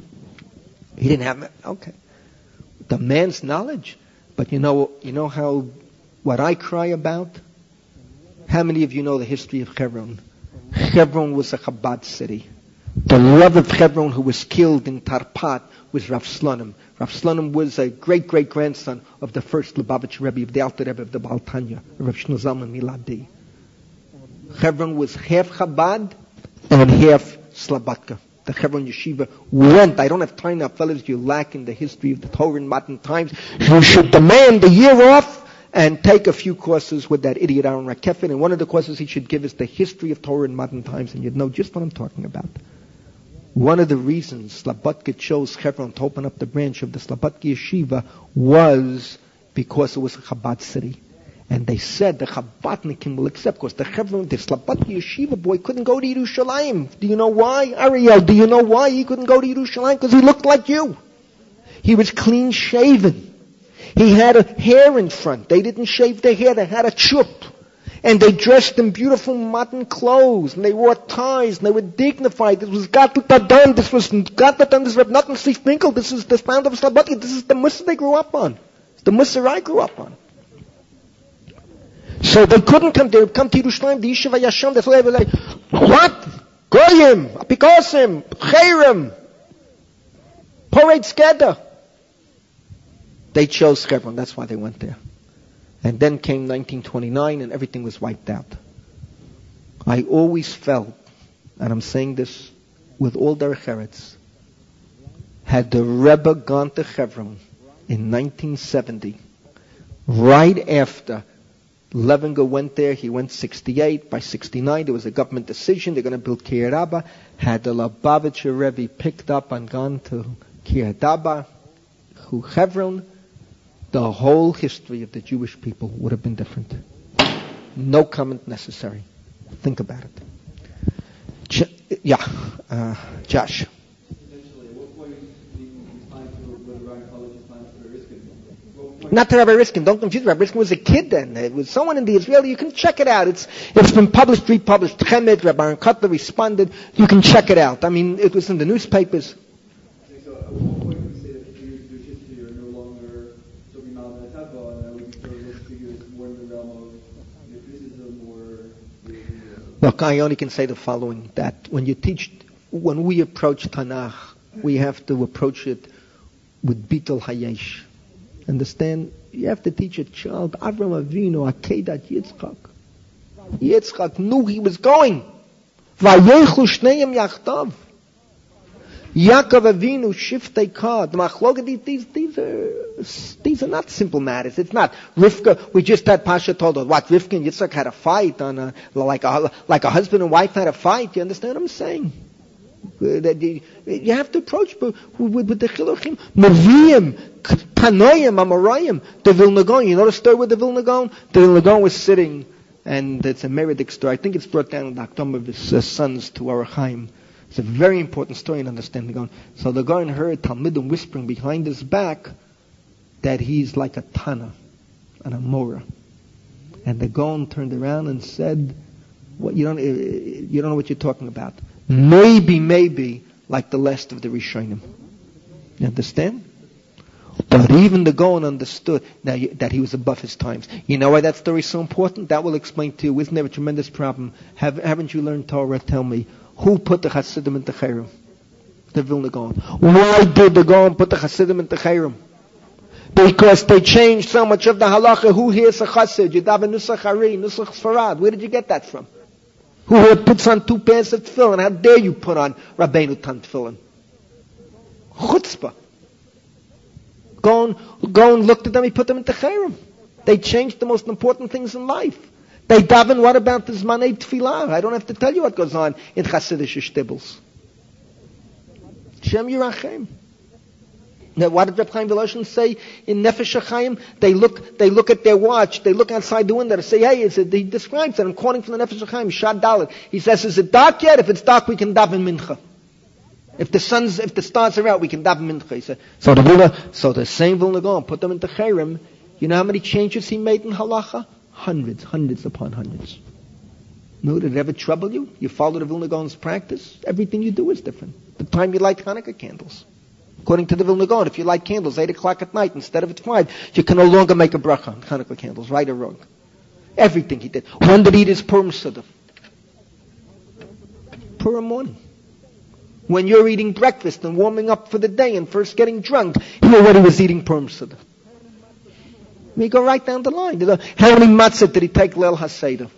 He didn't have it. Okay. The man's knowledge. But you know, you know how, what I cry about? How many of you know the history of Hebron? Hebron was a Chabad city. The Rav of Hebron who was killed in Tarpat was Rav Slonim. Rav Slonim was a great-great-grandson of the first Lubavitcher Rebbe, of the Alter Rebbe of the Baal Tanya, Rav Shlomo Zalman Miladi. Hebron was half Chabad and half Slobodka. The Hebron Yeshiva went. I don't have time now, fellas. You lack in the history of the Torah in modern times. You should demand a year off and take a few courses with that idiot Aaron Rakeffin. And one of the courses he should give is the history of Torah in modern times, and you'd know just what I'm talking about. One of the reasons Slobodka chose Hebron to open up the branch of the Slobodka Yeshiva was because it was a Chabad city. And they said the Chabadnikim will accept, because the Hebron, the Slobodka Yeshiva boy couldn't go to Yerushalayim. Do you know why? Ariel, do you know why he couldn't go to Yerushalayim? Because he looked like you. He was clean shaven. He had a hair in front. They didn't shave their hair, they had a chup. And they dressed in beautiful modern clothes, and they wore ties, and they were dignified. This was Gatl this was Gatl this was not Steve Finkel, this is the founder of Slobodka, this is the Mussar they grew up on. It's the Mussar I grew up on. So they couldn't come, they would come to Yerushalayim, the Yeshiva Yasham, that's why they were like, what? Goyim, Apikosim, Chayrim, Poreit Skeda. They chose Hebron, that's why they went there. And then came nineteen twenty-nine and everything was wiped out. I always felt, and I'm saying this with all their cherets, had the Rebbe gone to Hebron in nineteen seventy, right after Levinger went there, he went sixty-eight, by sixty-nine there was a government decision, they're going to build Kiryat Arba. Had the Lubavitcher Rebbe picked up and gone to Kiryat Arba, who Hebron, the whole history of the Jewish people would have been different. No comment necessary. Think about it. Ch- yeah, uh, Josh. Not to Rabbi Riskin. Don't confuse. Rabbi Riskin was a kid then. It was someone in the Israeli. You can check it out. It's it's been published, republished. Chemed, Rabbi Aaron Kotler responded. You can check it out. I mean, it was in the newspapers. So at what point do we say that Jewish history are no longer so be mal and atava, and that would be sort of those figures more in the realm of criticism or... Look, I only can say the following, that when you teach, when we approach Tanakh, we have to approach it with Bitul Hayesh. Understand? You have to teach a child, Avram Avinu, Akedat Yitzchak. Yitzchak knew he was going. Vayechu shneim yachtav. Yaakov Avinu, Shiftei Kad. These, these are, these are not simple matters. It's not. Rivka, we just had Pasha told us, what, Rivka and Yitzchak had a fight on a, like a, like a husband and wife had a fight. You understand what I'm saying? That you, you have to approach with, with, with the chiluchim, Nevi'im, Tanoim, Amoraim, the Vilna Gaon. You know the story with the Vilna Gaon? The Vilna Gaon was sitting, and it's a Meredith story. I think it's brought down in the Akdom of his uh, sons to Orach Chaim. It's a very important story in understanding the Gaon. So the Gaon heard Talmidim whispering behind his back that he's like a Tana, an Amora. And the Gaon turned around and said, "What you don't, you don't know what you're talking about. Maybe, maybe, like the last of the Rishonim." You understand? But even the Gaon understood that, that he was above his times. You know why that story is so important? That will explain to you. Isn't there a tremendous problem? Have, haven't you learned Torah? Tell me. Who put the Hasidim into Cherem? The Vilna Gaon. Why did the Gaon put the Hasidim into Cherem? Because they changed so much of the halacha. Who hears a Chassid? You daven Nusach Hari, Nusach Sfarad. Where did you get that from? Who here puts on two pairs of tefillin? How dare you put on Rabbeinu Tam tefillin? Chutzpah. Gaon, Gaon looked at them, he put them into Cherem. They changed the most important things in life. They daven, what about the Zmanei Tfilah? I don't have to tell you what goes on in Chassidish shtibbles. Shem Yirachem. Now, what did Reb Chaim Volozhin say in Nefesh HaChaim? They look, they look at their watch, they look outside the window, they say, hey, is it, he describes it, I'm quoting from the Nefesh HaChaim, Shad Dalet. He says, is it dark yet? If it's dark, we can daven mincha. If the sun's, if the stars are out, we can daven mincha. He said, so the Vilna, so the same Vilna Gaon put them into Cherem. You know how many changes he made in halacha? Hundreds, hundreds upon hundreds. No, did it ever trouble you? You follow the Vilna Gaon's practice? Everything you do is different. The time you light Hanukkah candles. According to the Vilna Gaon, if you light candles eight o'clock at night instead of at five, you can no longer make a bracha on Hanukkah candles, right or wrong. Everything he did. When did he eat his Purim Seder? Purim morning. When you're eating breakfast and warming up for the day and first getting drunk, he already was eating Purim Seder. We go right down the line. How many matzah did he take Leil HaSeder?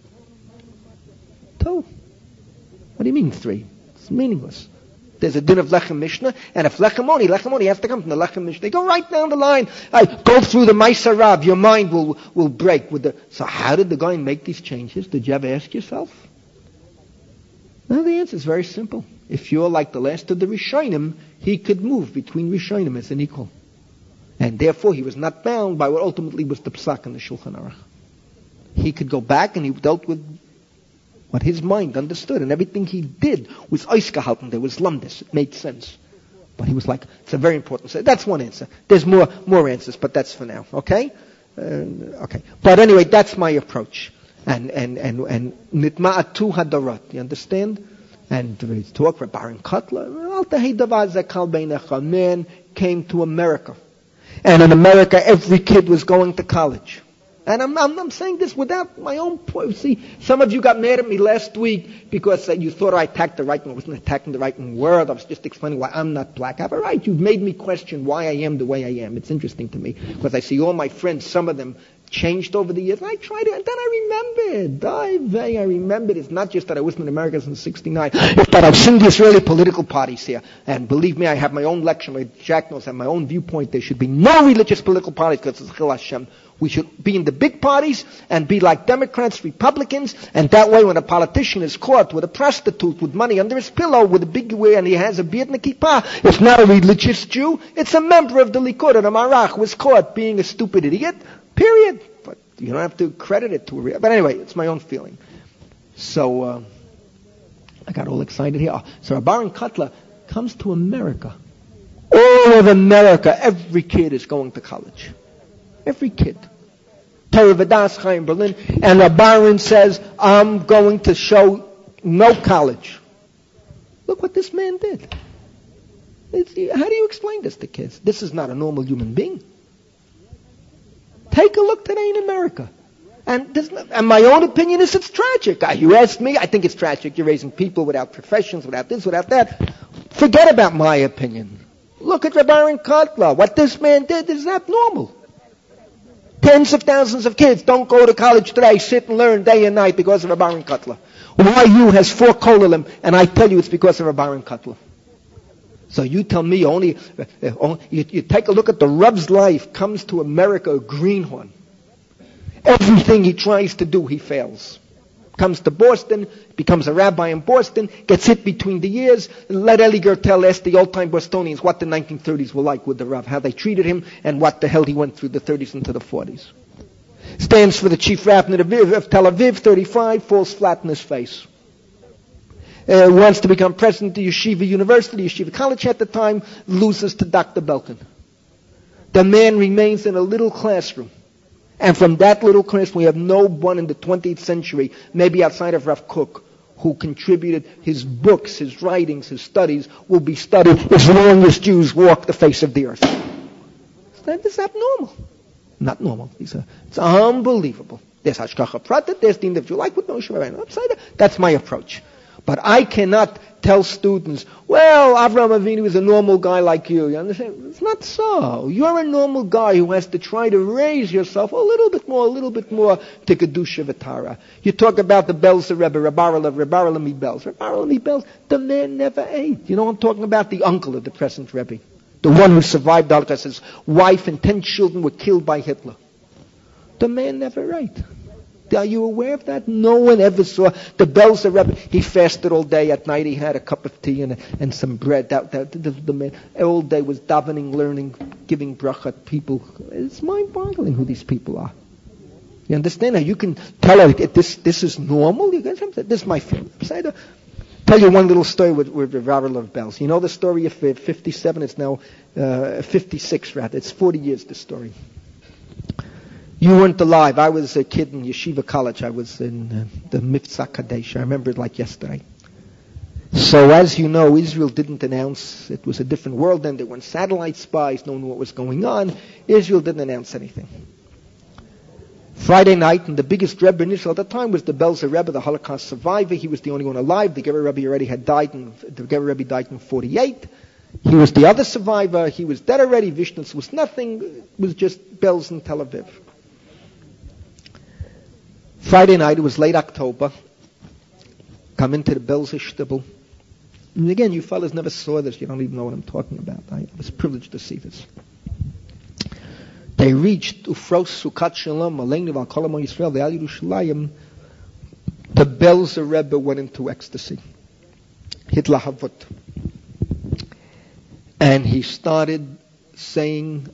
Two. What do you mean three? It's meaningless. There's a din of Lechem Mishnah, and if Lechem Oni, Lechem Oni has to come from the Lechem Mishnah. They go right down the line. I go through the Ma'aser Rav, your mind will will break. With the, so how did the guy make these changes? Did you ever ask yourself? No, the answer is very simple. If you're like the last of the Rishonim, he could move between Rishonim as an equal. And therefore he was not bound by what ultimately was the Psak in the Shulchan Aruch. He could go back and he dealt with what his mind understood, and everything he did was Eisgehalten, there was Lamdis, it made sense. But he was like, it's a very important, so that's one answer. There's more more answers, but that's for now, okay? Uh, okay. But anyway, that's my approach. And, and, and, and, Nitma'atu Hadarat, you understand? And we talk for Baron Kotler, a man came to America. And in America, every kid was going to college. And I'm, I'm, I'm saying this without my own point. See, some of you got mad at me last week because uh, you thought I attacked the right one. I wasn't attacking the right word. I was just explaining why I'm not black. I have a right. You've made me question why I am the way I am. It's interesting to me because I see all my friends, some of them changed over the years. And I tried to, and then I remembered. I, I remembered. It's not just that I wasn't in America since sixty-nine. It's that I've seen the Israeli political parties here. And believe me, I have my own lecture. My Jack knows I have my own viewpoint. There should be no religious political parties because it's Chil Hashem. We should be in the big parties and be like Democrats, Republicans, and that way when a politician is caught with a prostitute with money under his pillow with a big way and he has a beard and a kippah, it's not a religious Jew, it's a member of the Likud and a Marach was caught being a stupid idiot, period. But you don't have to credit it to a real, but anyway, it's my own feeling. So, uh, I got all excited here. So Baron Kotler comes to America. All of America, every kid is going to college. Every kid. Torah V'das Chaim Berlin. And the Baron says, I'm going to show no college. Look what this man did. It's, how do you explain this to kids? This is not a normal human being. Take a look today in America. And, this, and my own opinion is it's tragic. You ask me, I think it's tragic. You're raising people without professions, without this, without that. Forget about my opinion. Look at Baron Kotler. What this man did is abnormal. Tens of thousands of kids don't go to college today, sit and learn day and night because of a Baron Kotler. Y U has four kollalim, and I tell you it's because of a Baron Kotler. So you tell me only, uh, only you, you take a look at the Rav's life, comes to America a greenhorn. Everything he tries to do, he fails. Comes to Boston, becomes a rabbi in Boston, gets hit between the ears. Let Eli Gertel ask the old-time Bostonians what the nineteen thirties were like with the Rav, how they treated him, and what the hell he went through the thirties into the forties. Stands for the chief rabbin of Tel Aviv, thirty-five, falls flat in his face. Uh, wants to become president of Yeshiva University, Yeshiva College at the time, loses to Doctor Belkin. The man remains in a little classroom. And from that little class, we have no one in the twentieth century, maybe outside of Rav Kook, who contributed his books, his writings, his studies, will be studied as long as Jews walk the face of the earth. This is abnormal. Not normal. It's, a, it's unbelievable. There's Hashgacha Pratit, there's the individual, like with Moshe Rabbeinu. Upside down. That's my approach. But I cannot tell students, well, Avraham Avinu is a normal guy like you. You understand? It's not so. You're a normal guy who has to try to raise yourself a little bit more, a little bit more to Kedusha V'Tara. You talk about the Belzer Rebbe, Rabbarala, Rabbarala Mibels. Rabbarala Mibels, the man never ate. You know, I'm talking about the uncle of the present Rebbe. The one who survived Holocaust. His wife and ten children were killed by Hitler. The man never ate. Are you aware of that? No one ever saw the Belzer Rebbe. He fasted all day. At night he had a cup of tea and and some bread. That, that the, the man all day was davening, learning, giving bracha to people. It's mind-boggling who these people are. You understand? Now you can tell her this this is normal. You guys, this is my feeling. I'll tell you one little story with with Rabbi of Belz. You know the story of fifty-seven. It's now uh, fifty-six. Rather, it's forty years. The story. You weren't alive. I was a kid in Yeshiva College. I was in uh, the Mivtza Kadesh. I remember it like yesterday. So as you know, Israel didn't announce. It was a different world then. There weren't satellite spies. No one knew what was going on. Israel didn't announce anything. Friday night, and the biggest Rebbe in Israel at the time was the Belzer Rebbe, the Holocaust survivor. He was the only one alive. The Gever Rebbe already had died. In, the Gever Rebbe died in forty-eight. He was the other survivor. He was dead already. Vishnitz was nothing. It was just Belz in Tel Aviv. Friday night, it was late October. Come into the Belzer Shtibel. And again, you fellas never saw this. You don't even know what I'm talking about. I was privileged to see this. They reached Ufros Sukkot Shalom, Aleinu V'al Kol Amo Yisrael, Ve'al Yerushalayim. The Belzer Rebbe went into ecstasy. Hitler Havut. And he started saying,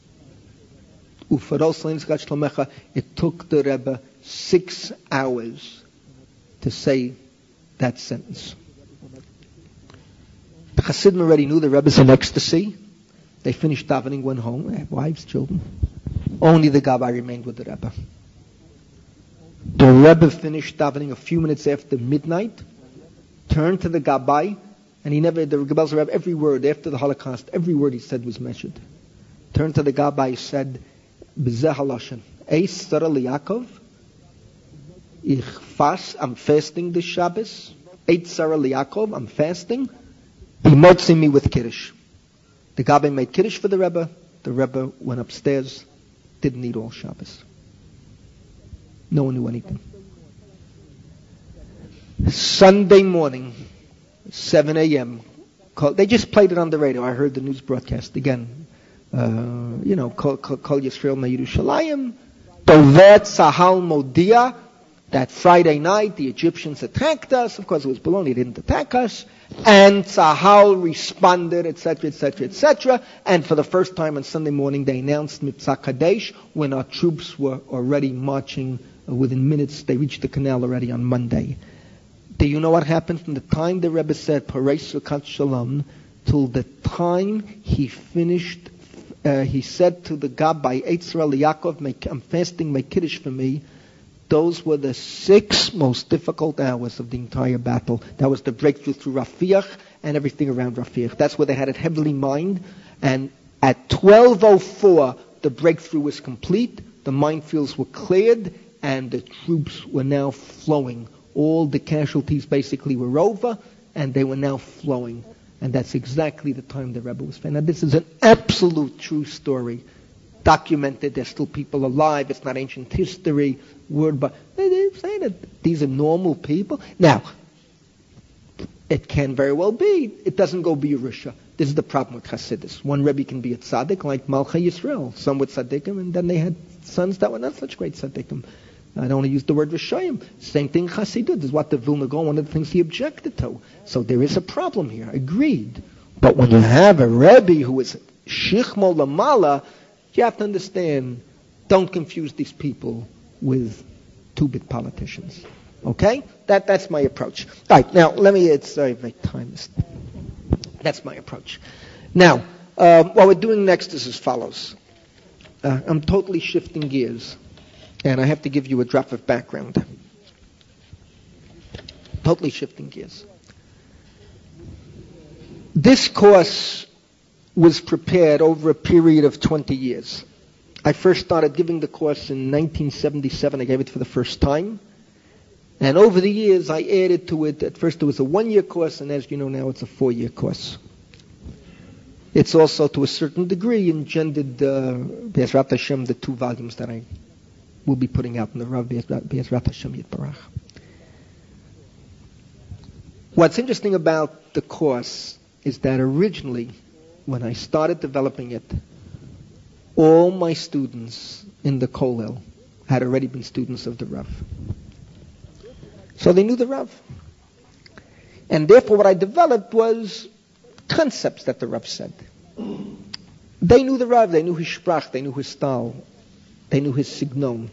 Ufaros Aleinu Sukkot Shlomecha. It took the Rebbe six hours to say that sentence. The Hasidim already knew the Rebbe's in ecstasy. They finished davening, went home. They had wives, children. Only the Gabbai remained with the Rebbe. The Rebbe finished davening a few minutes after midnight, turned to the Gabbai, and he never, the Belzer Rebbe, every word after the Holocaust, every word he said was measured. Turned to the Gabbai, said, B'zeh haloshen, Eis Sarah Liakov, Ich fast, I'm fasting this Shabbos. Eight Sarah Liakov, I'm fasting. He motzim me with Kiddush. The Gabbai made Kiddush for the Rebbe. The Rebbe went upstairs, didn't eat all Shabbos. No one knew anything. Sunday morning, seven a.m., they just played it on the radio. I heard the news broadcast again. Uh, you know, Kol Yisrael Me'Yerushalayim, Dovet Sahal Modia. That Friday night, the Egyptians attacked us. Of course, it was baloney. They didn't attack us. And Tzahal responded, et cetera, et cetera, et cetera. And for the first time on Sunday morning, they announced Mivtza Kadesh when our troops were already marching. Uh, within minutes, they reached the canal already on Monday. Do you know what happened from the time the Rebbe said Parei Sukkot Shalom till the time he finished? Uh, he said to the Gabbai, Eitzra Liakov, I'm fasting, make Kiddush for me. Those were the six most difficult hours of the entire battle. That was the breakthrough through Rafiach and everything around Rafiach. That's where they had it heavily mined. And at twelve oh four, the breakthrough was complete. The minefields were cleared, and the troops were now flowing. All the casualties basically were over, and they were now flowing. And that's exactly the time the Rebbe was found. Now, this is an absolute true story. Documented, there's still people alive, it's not ancient history, word, but they, they say that these are normal people. Now, it can very well be, it doesn't go be Yerusha. This is the problem with Hasidus. One Rebbe can be a tzaddik like Malchai Yisrael. Some were tzaddikim, and then they had sons that were not such great tzaddikim. I don't want to use the word Rishayim. Same thing Hasidut. This is what the Vilna Gaon, one of the things he objected to. So there is a problem here, agreed. But when you have a Rebbe who is Shichmo Lamala, you have to understand, don't confuse these people with two-bit politicians. Okay? That That's my approach. All right, now, let me, it's, sorry, my time is, that's my approach. Now, um, what we're doing next is as follows. Uh, I'm totally shifting gears. And I have to give you a drop of background. Totally shifting gears. This course was prepared over a period of twenty years. I first started giving the course in nineteen seventy-seven. I gave it for the first time. And over the years, I added to it. At first, it was a one-year course, and as you know now, it's a four-year course. It's also, to a certain degree, engendered, uh, Be'ezrat Hashem, the two volumes that I will be putting out in the Rav, Be'ezrat Hashem Yitbarach. What's interesting about the course is that originally, when I started developing it, all my students in the Kollel had already been students of the Rav. So they knew the Rav. And therefore what I developed was concepts that the Rav said. They knew the Rav, they knew his sprach, they knew his style, they knew his signon.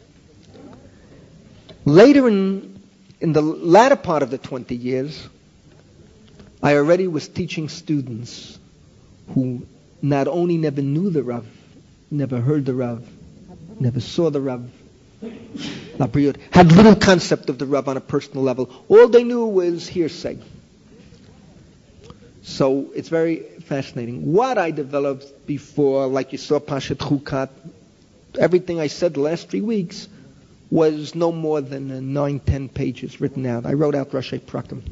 Later in, in the latter part of the twenty years, I already was teaching students who not only never knew the Rav, never heard the Rav, never saw the Rav, had little concept of the Rav on a personal level. All they knew was hearsay. So it's very fascinating. What I developed before, like you saw Pashat Chukat, everything I said the last three weeks was no more than uh, nine, ten pages written out. I wrote out Rashi Prakim.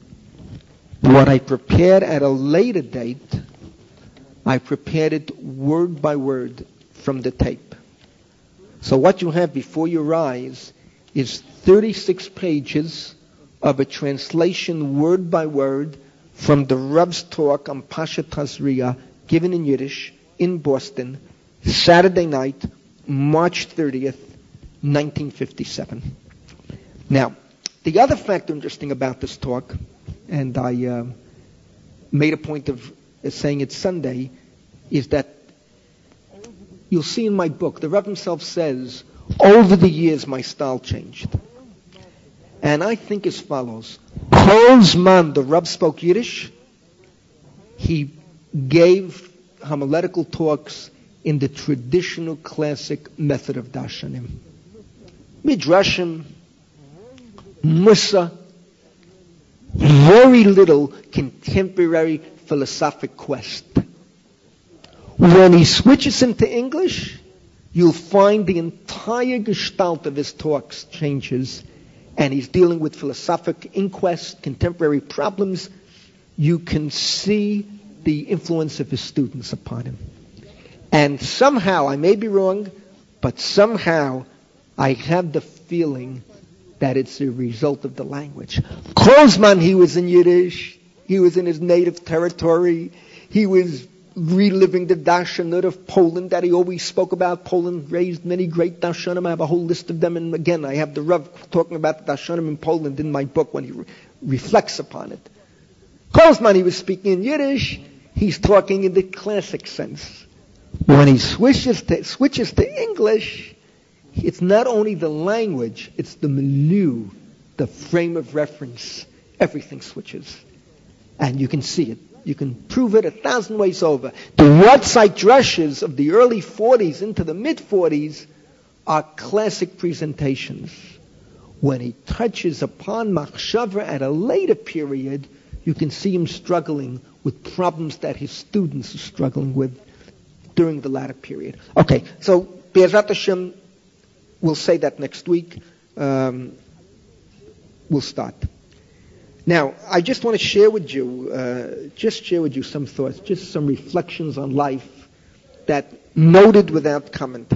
What I prepared at a later date, I prepared it word by word from the tape. So what you have before your eyes is thirty-six pages of a translation word by word from the Rav's talk on Pashat Tazria given in Yiddish in Boston, Saturday night, March thirtieth, nineteen fifty-seven. Now, the other factor interesting about this talk, and I uh, made a point of uh, saying it Sunday, is that you'll see in my book, the Rav himself says, over the years my style changed. And I think as follows. Kol Zman the Rav spoke Yiddish, he gave homiletical talks in the traditional classic method of Dashanim. Midrashim, Musa, very little contemporary philosophic quest. When he switches into English, you'll find the entire gestalt of his talks changes, and he's dealing with philosophic inquest, contemporary problems. You can see the influence of his students upon him. And somehow, I may be wrong, but somehow I have the feeling that it's a result of the language. Kolzman, he was in Yiddish, he was in his native territory, he was reliving the Dashanut of Poland that he always spoke about. Poland raised many great Dashanim. I have a whole list of them. And again, I have the Rav talking about the Dashanim in Poland in my book when he re- reflects upon it. Kolzman, he was speaking in Yiddish. He's talking in the classic sense. When he switches to, switches to English, it's not only the language, it's the milieu, the frame of reference. Everything switches. And you can see it. You can prove it a thousand ways over. The Ratzai drushes of the early forties into the mid-forties are classic presentations. When he touches upon Machshava at a later period, you can see him struggling with problems that his students are struggling with during the latter period. Okay, so Be'ezrat Hashem, we'll say that next week. Um, we'll start. Now, I just want to share with you, uh, just share with you some thoughts, just some reflections on life that noted without comment.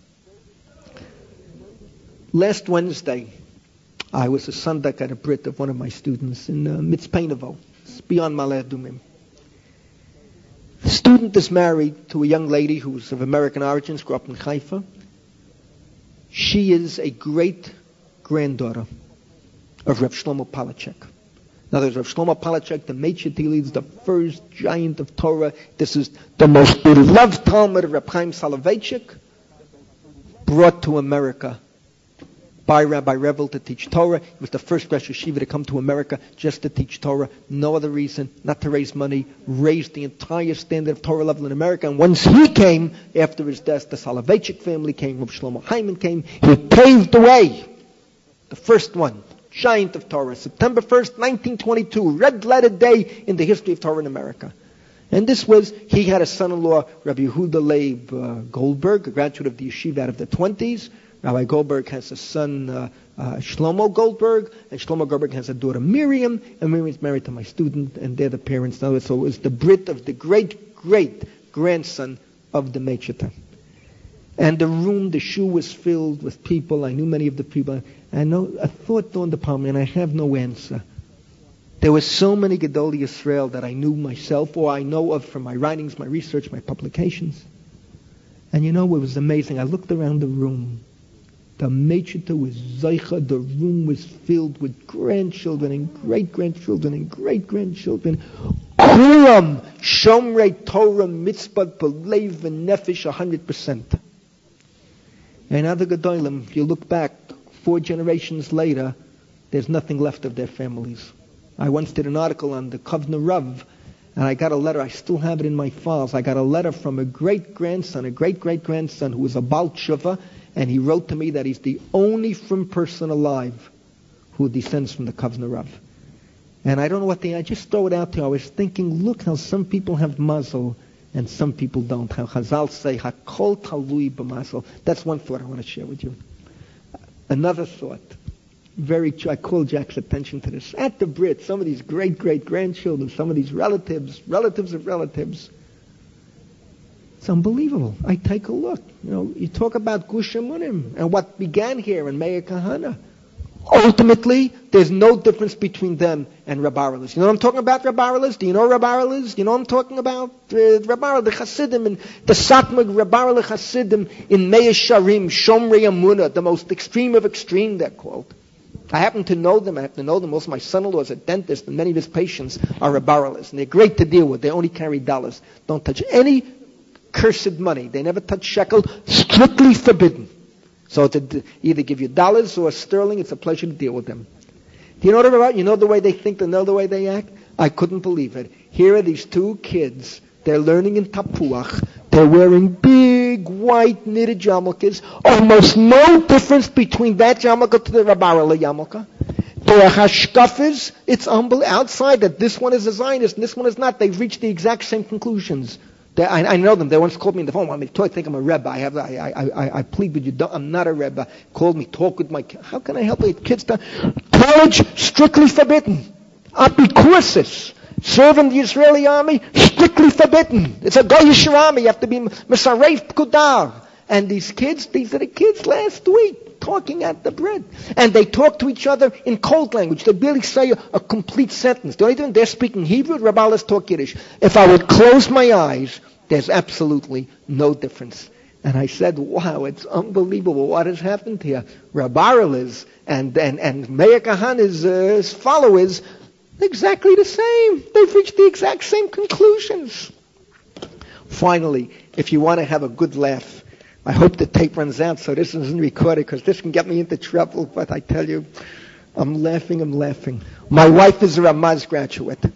Last Wednesday, I was a Sundak at a Brit of one of my students in uh, Mitzpeh-Nevo. It's beyond Maleh Adumim. The student is married to a young lady who's of American origins, grew up in Haifa. She is a great-granddaughter of Rav Shlomo Palachek. Now there's Rav Shlomo Palachek, the Meitzah leads, the first giant of Torah. This is the most beloved Talmud of Reb Chaim Soloveitchik, brought to America by Rabbi Revel to teach Torah. He was the first Rosh Yeshiva to come to America just to teach Torah. No other reason, not to raise money. Raised the entire standard of Torah level in America. And once he came, after his death, the Soloveitchik family came, Rav Shlomo Hyman came. He paved the way. The first one, giant of Torah. September first, nineteen twenty-two, red letter day in the history of Torah in America. And this was, he had a son-in-law, Rabbi Yehuda Leib uh, Goldberg, a graduate of the yeshiva out of the twenties. Rabbi Goldberg has a son, uh, uh, Shlomo Goldberg, and Shlomo Goldberg has a daughter, Miriam, and Miriam's married to my student, and they're the parents now. So it was the Brit of the great-great-grandson of the Mechita. And the room, the shul was filled with people. I knew many of the people. I know a thought dawned upon me, and I have no answer. There were so many Gedolei Yisrael that I knew myself, or I know of from my writings, my research, my publications. And you know, it was amazing. I looked around the room. The Mechita was Zeicha. The room was filled with grandchildren and great-grandchildren and great-grandchildren. Kulam, Shomrei Torah, Mitzvah, Belev, Nefesh, a hundred percent. And other Gedolim, if you look back four generations later, there's nothing left of their families. I once did an article on the Kovna Rav, and I got a letter, I still have it in my files. I got a letter from a great-grandson, a great-great-grandson who was a Baal Tshuva, and he wrote to me that he's the only from person alive who descends from the Kovna Rav. And I don't know what they, I just throw it out there. I was thinking, look how some people have mazel and some people don't. How Chazal say, Hakol talui b'mazel. That's one thought I want to share with you. Another thought, very true, I call Jack's attention to this. At the Brit, some of these great-great-grandchildren, some of these relatives, relatives of relatives, it's unbelievable. I take a look. You know, you talk about Gush Emunim and what began here in Meir Kahana. Ultimately, there's no difference between them and Reb Arulis. You know what I'm talking about, Reb Arulis? Do you know Reb Arulis? You know what I'm talking about? Uh, Reb Arulis, the Hasidim, and the Satmag Reb Arulis Hasidim in Meir Sharim, Shomrei Emunah, the most extreme of extreme, they're called. I happen to know them. I happen to know them. Also, my son-in-law is a dentist, and many of his patients are Reb Arulis, and they're great to deal with. They only carry dollars. Don't touch any cursed money. They never touch shekel. Strictly forbidden. So to either give you dollars or sterling, it's a pleasure to deal with them. Do you know what I'm about? You know the way they think, they know the way they act? I couldn't believe it. Here are these two kids. They're learning in Tapuach. They're wearing big white knitted yarmulkes. Almost no difference between that yarmulke to the Reb Arulis yarmulke. They're hashkafas. It's unbelievable. Outside that this one is a Zionist and this one is not. They've reached the exact same conclusions. They, I, I know them. They once called me on the phone. Want me to talk? I think I'm a Rebbe. I have. I, I, I, I plead with you. Don't, I'm not a Rebbe. Called me. Talk with my. How can I help you? Kids? To, college strictly forbidden. Apikoursis. Serving the Israeli army strictly forbidden. It's a Goyish army. You have to be Misaref Pkudar. And these kids. These are the kids last week talking at the bread. And they talk to each other in code language. They barely say a, a complete sentence. The only thing they're speaking Hebrew, Reb Arulis talk Yiddish. If I would close my eyes, there's absolutely no difference. And I said, wow, it's unbelievable what has happened here. Reb Arulis and, and, and Meir Kahana's uh, followers, exactly the same. They've reached the exact same conclusions. Finally, if you want to have a good laugh, I hope the tape runs out so this isn't recorded because this can get me into trouble. But I tell you, I'm laughing, I'm laughing. My wife is a Ramaz graduate.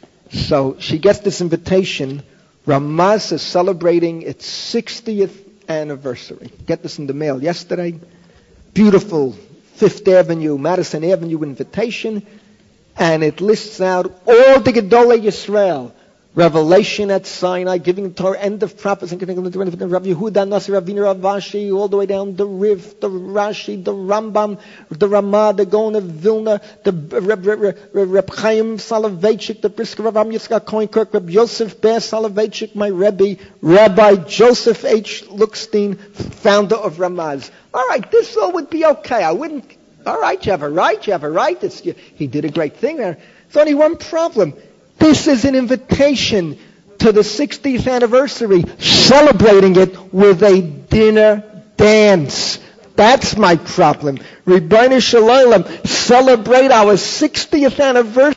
So she gets this invitation. Ramaz is celebrating its sixtieth anniversary. Get this in the mail yesterday. Beautiful Fifth Avenue, Madison Avenue invitation. And it lists out all the Gedolei Yisrael. Revelation at Sinai, giving the Torah, end of prophecy, and Rav Yehuda, Nasi, Ravina, Rav Ashi, all the way down the Rif, the Rashi, the Rambam, the Ramah, the Gaon of Vilna, the Reb, Reb, Reb, Reb Chaim Soloveitchik, the Brisker Rav Am Yitzchak Cohen Kirk, Reb Yosef Ber Soloveitchik, my Rebbe, Rabbi Joseph H. Lookstein, founder of Ramaz. All right, this all would be okay. I wouldn't. All right, you have a right. You have a right. It's, you, he did a great thing there. There's only one problem. This is an invitation to the sixtieth anniversary, celebrating it with a dinner dance. That's my problem. Ribbono Shel Olam, celebrate our sixtieth anniversary.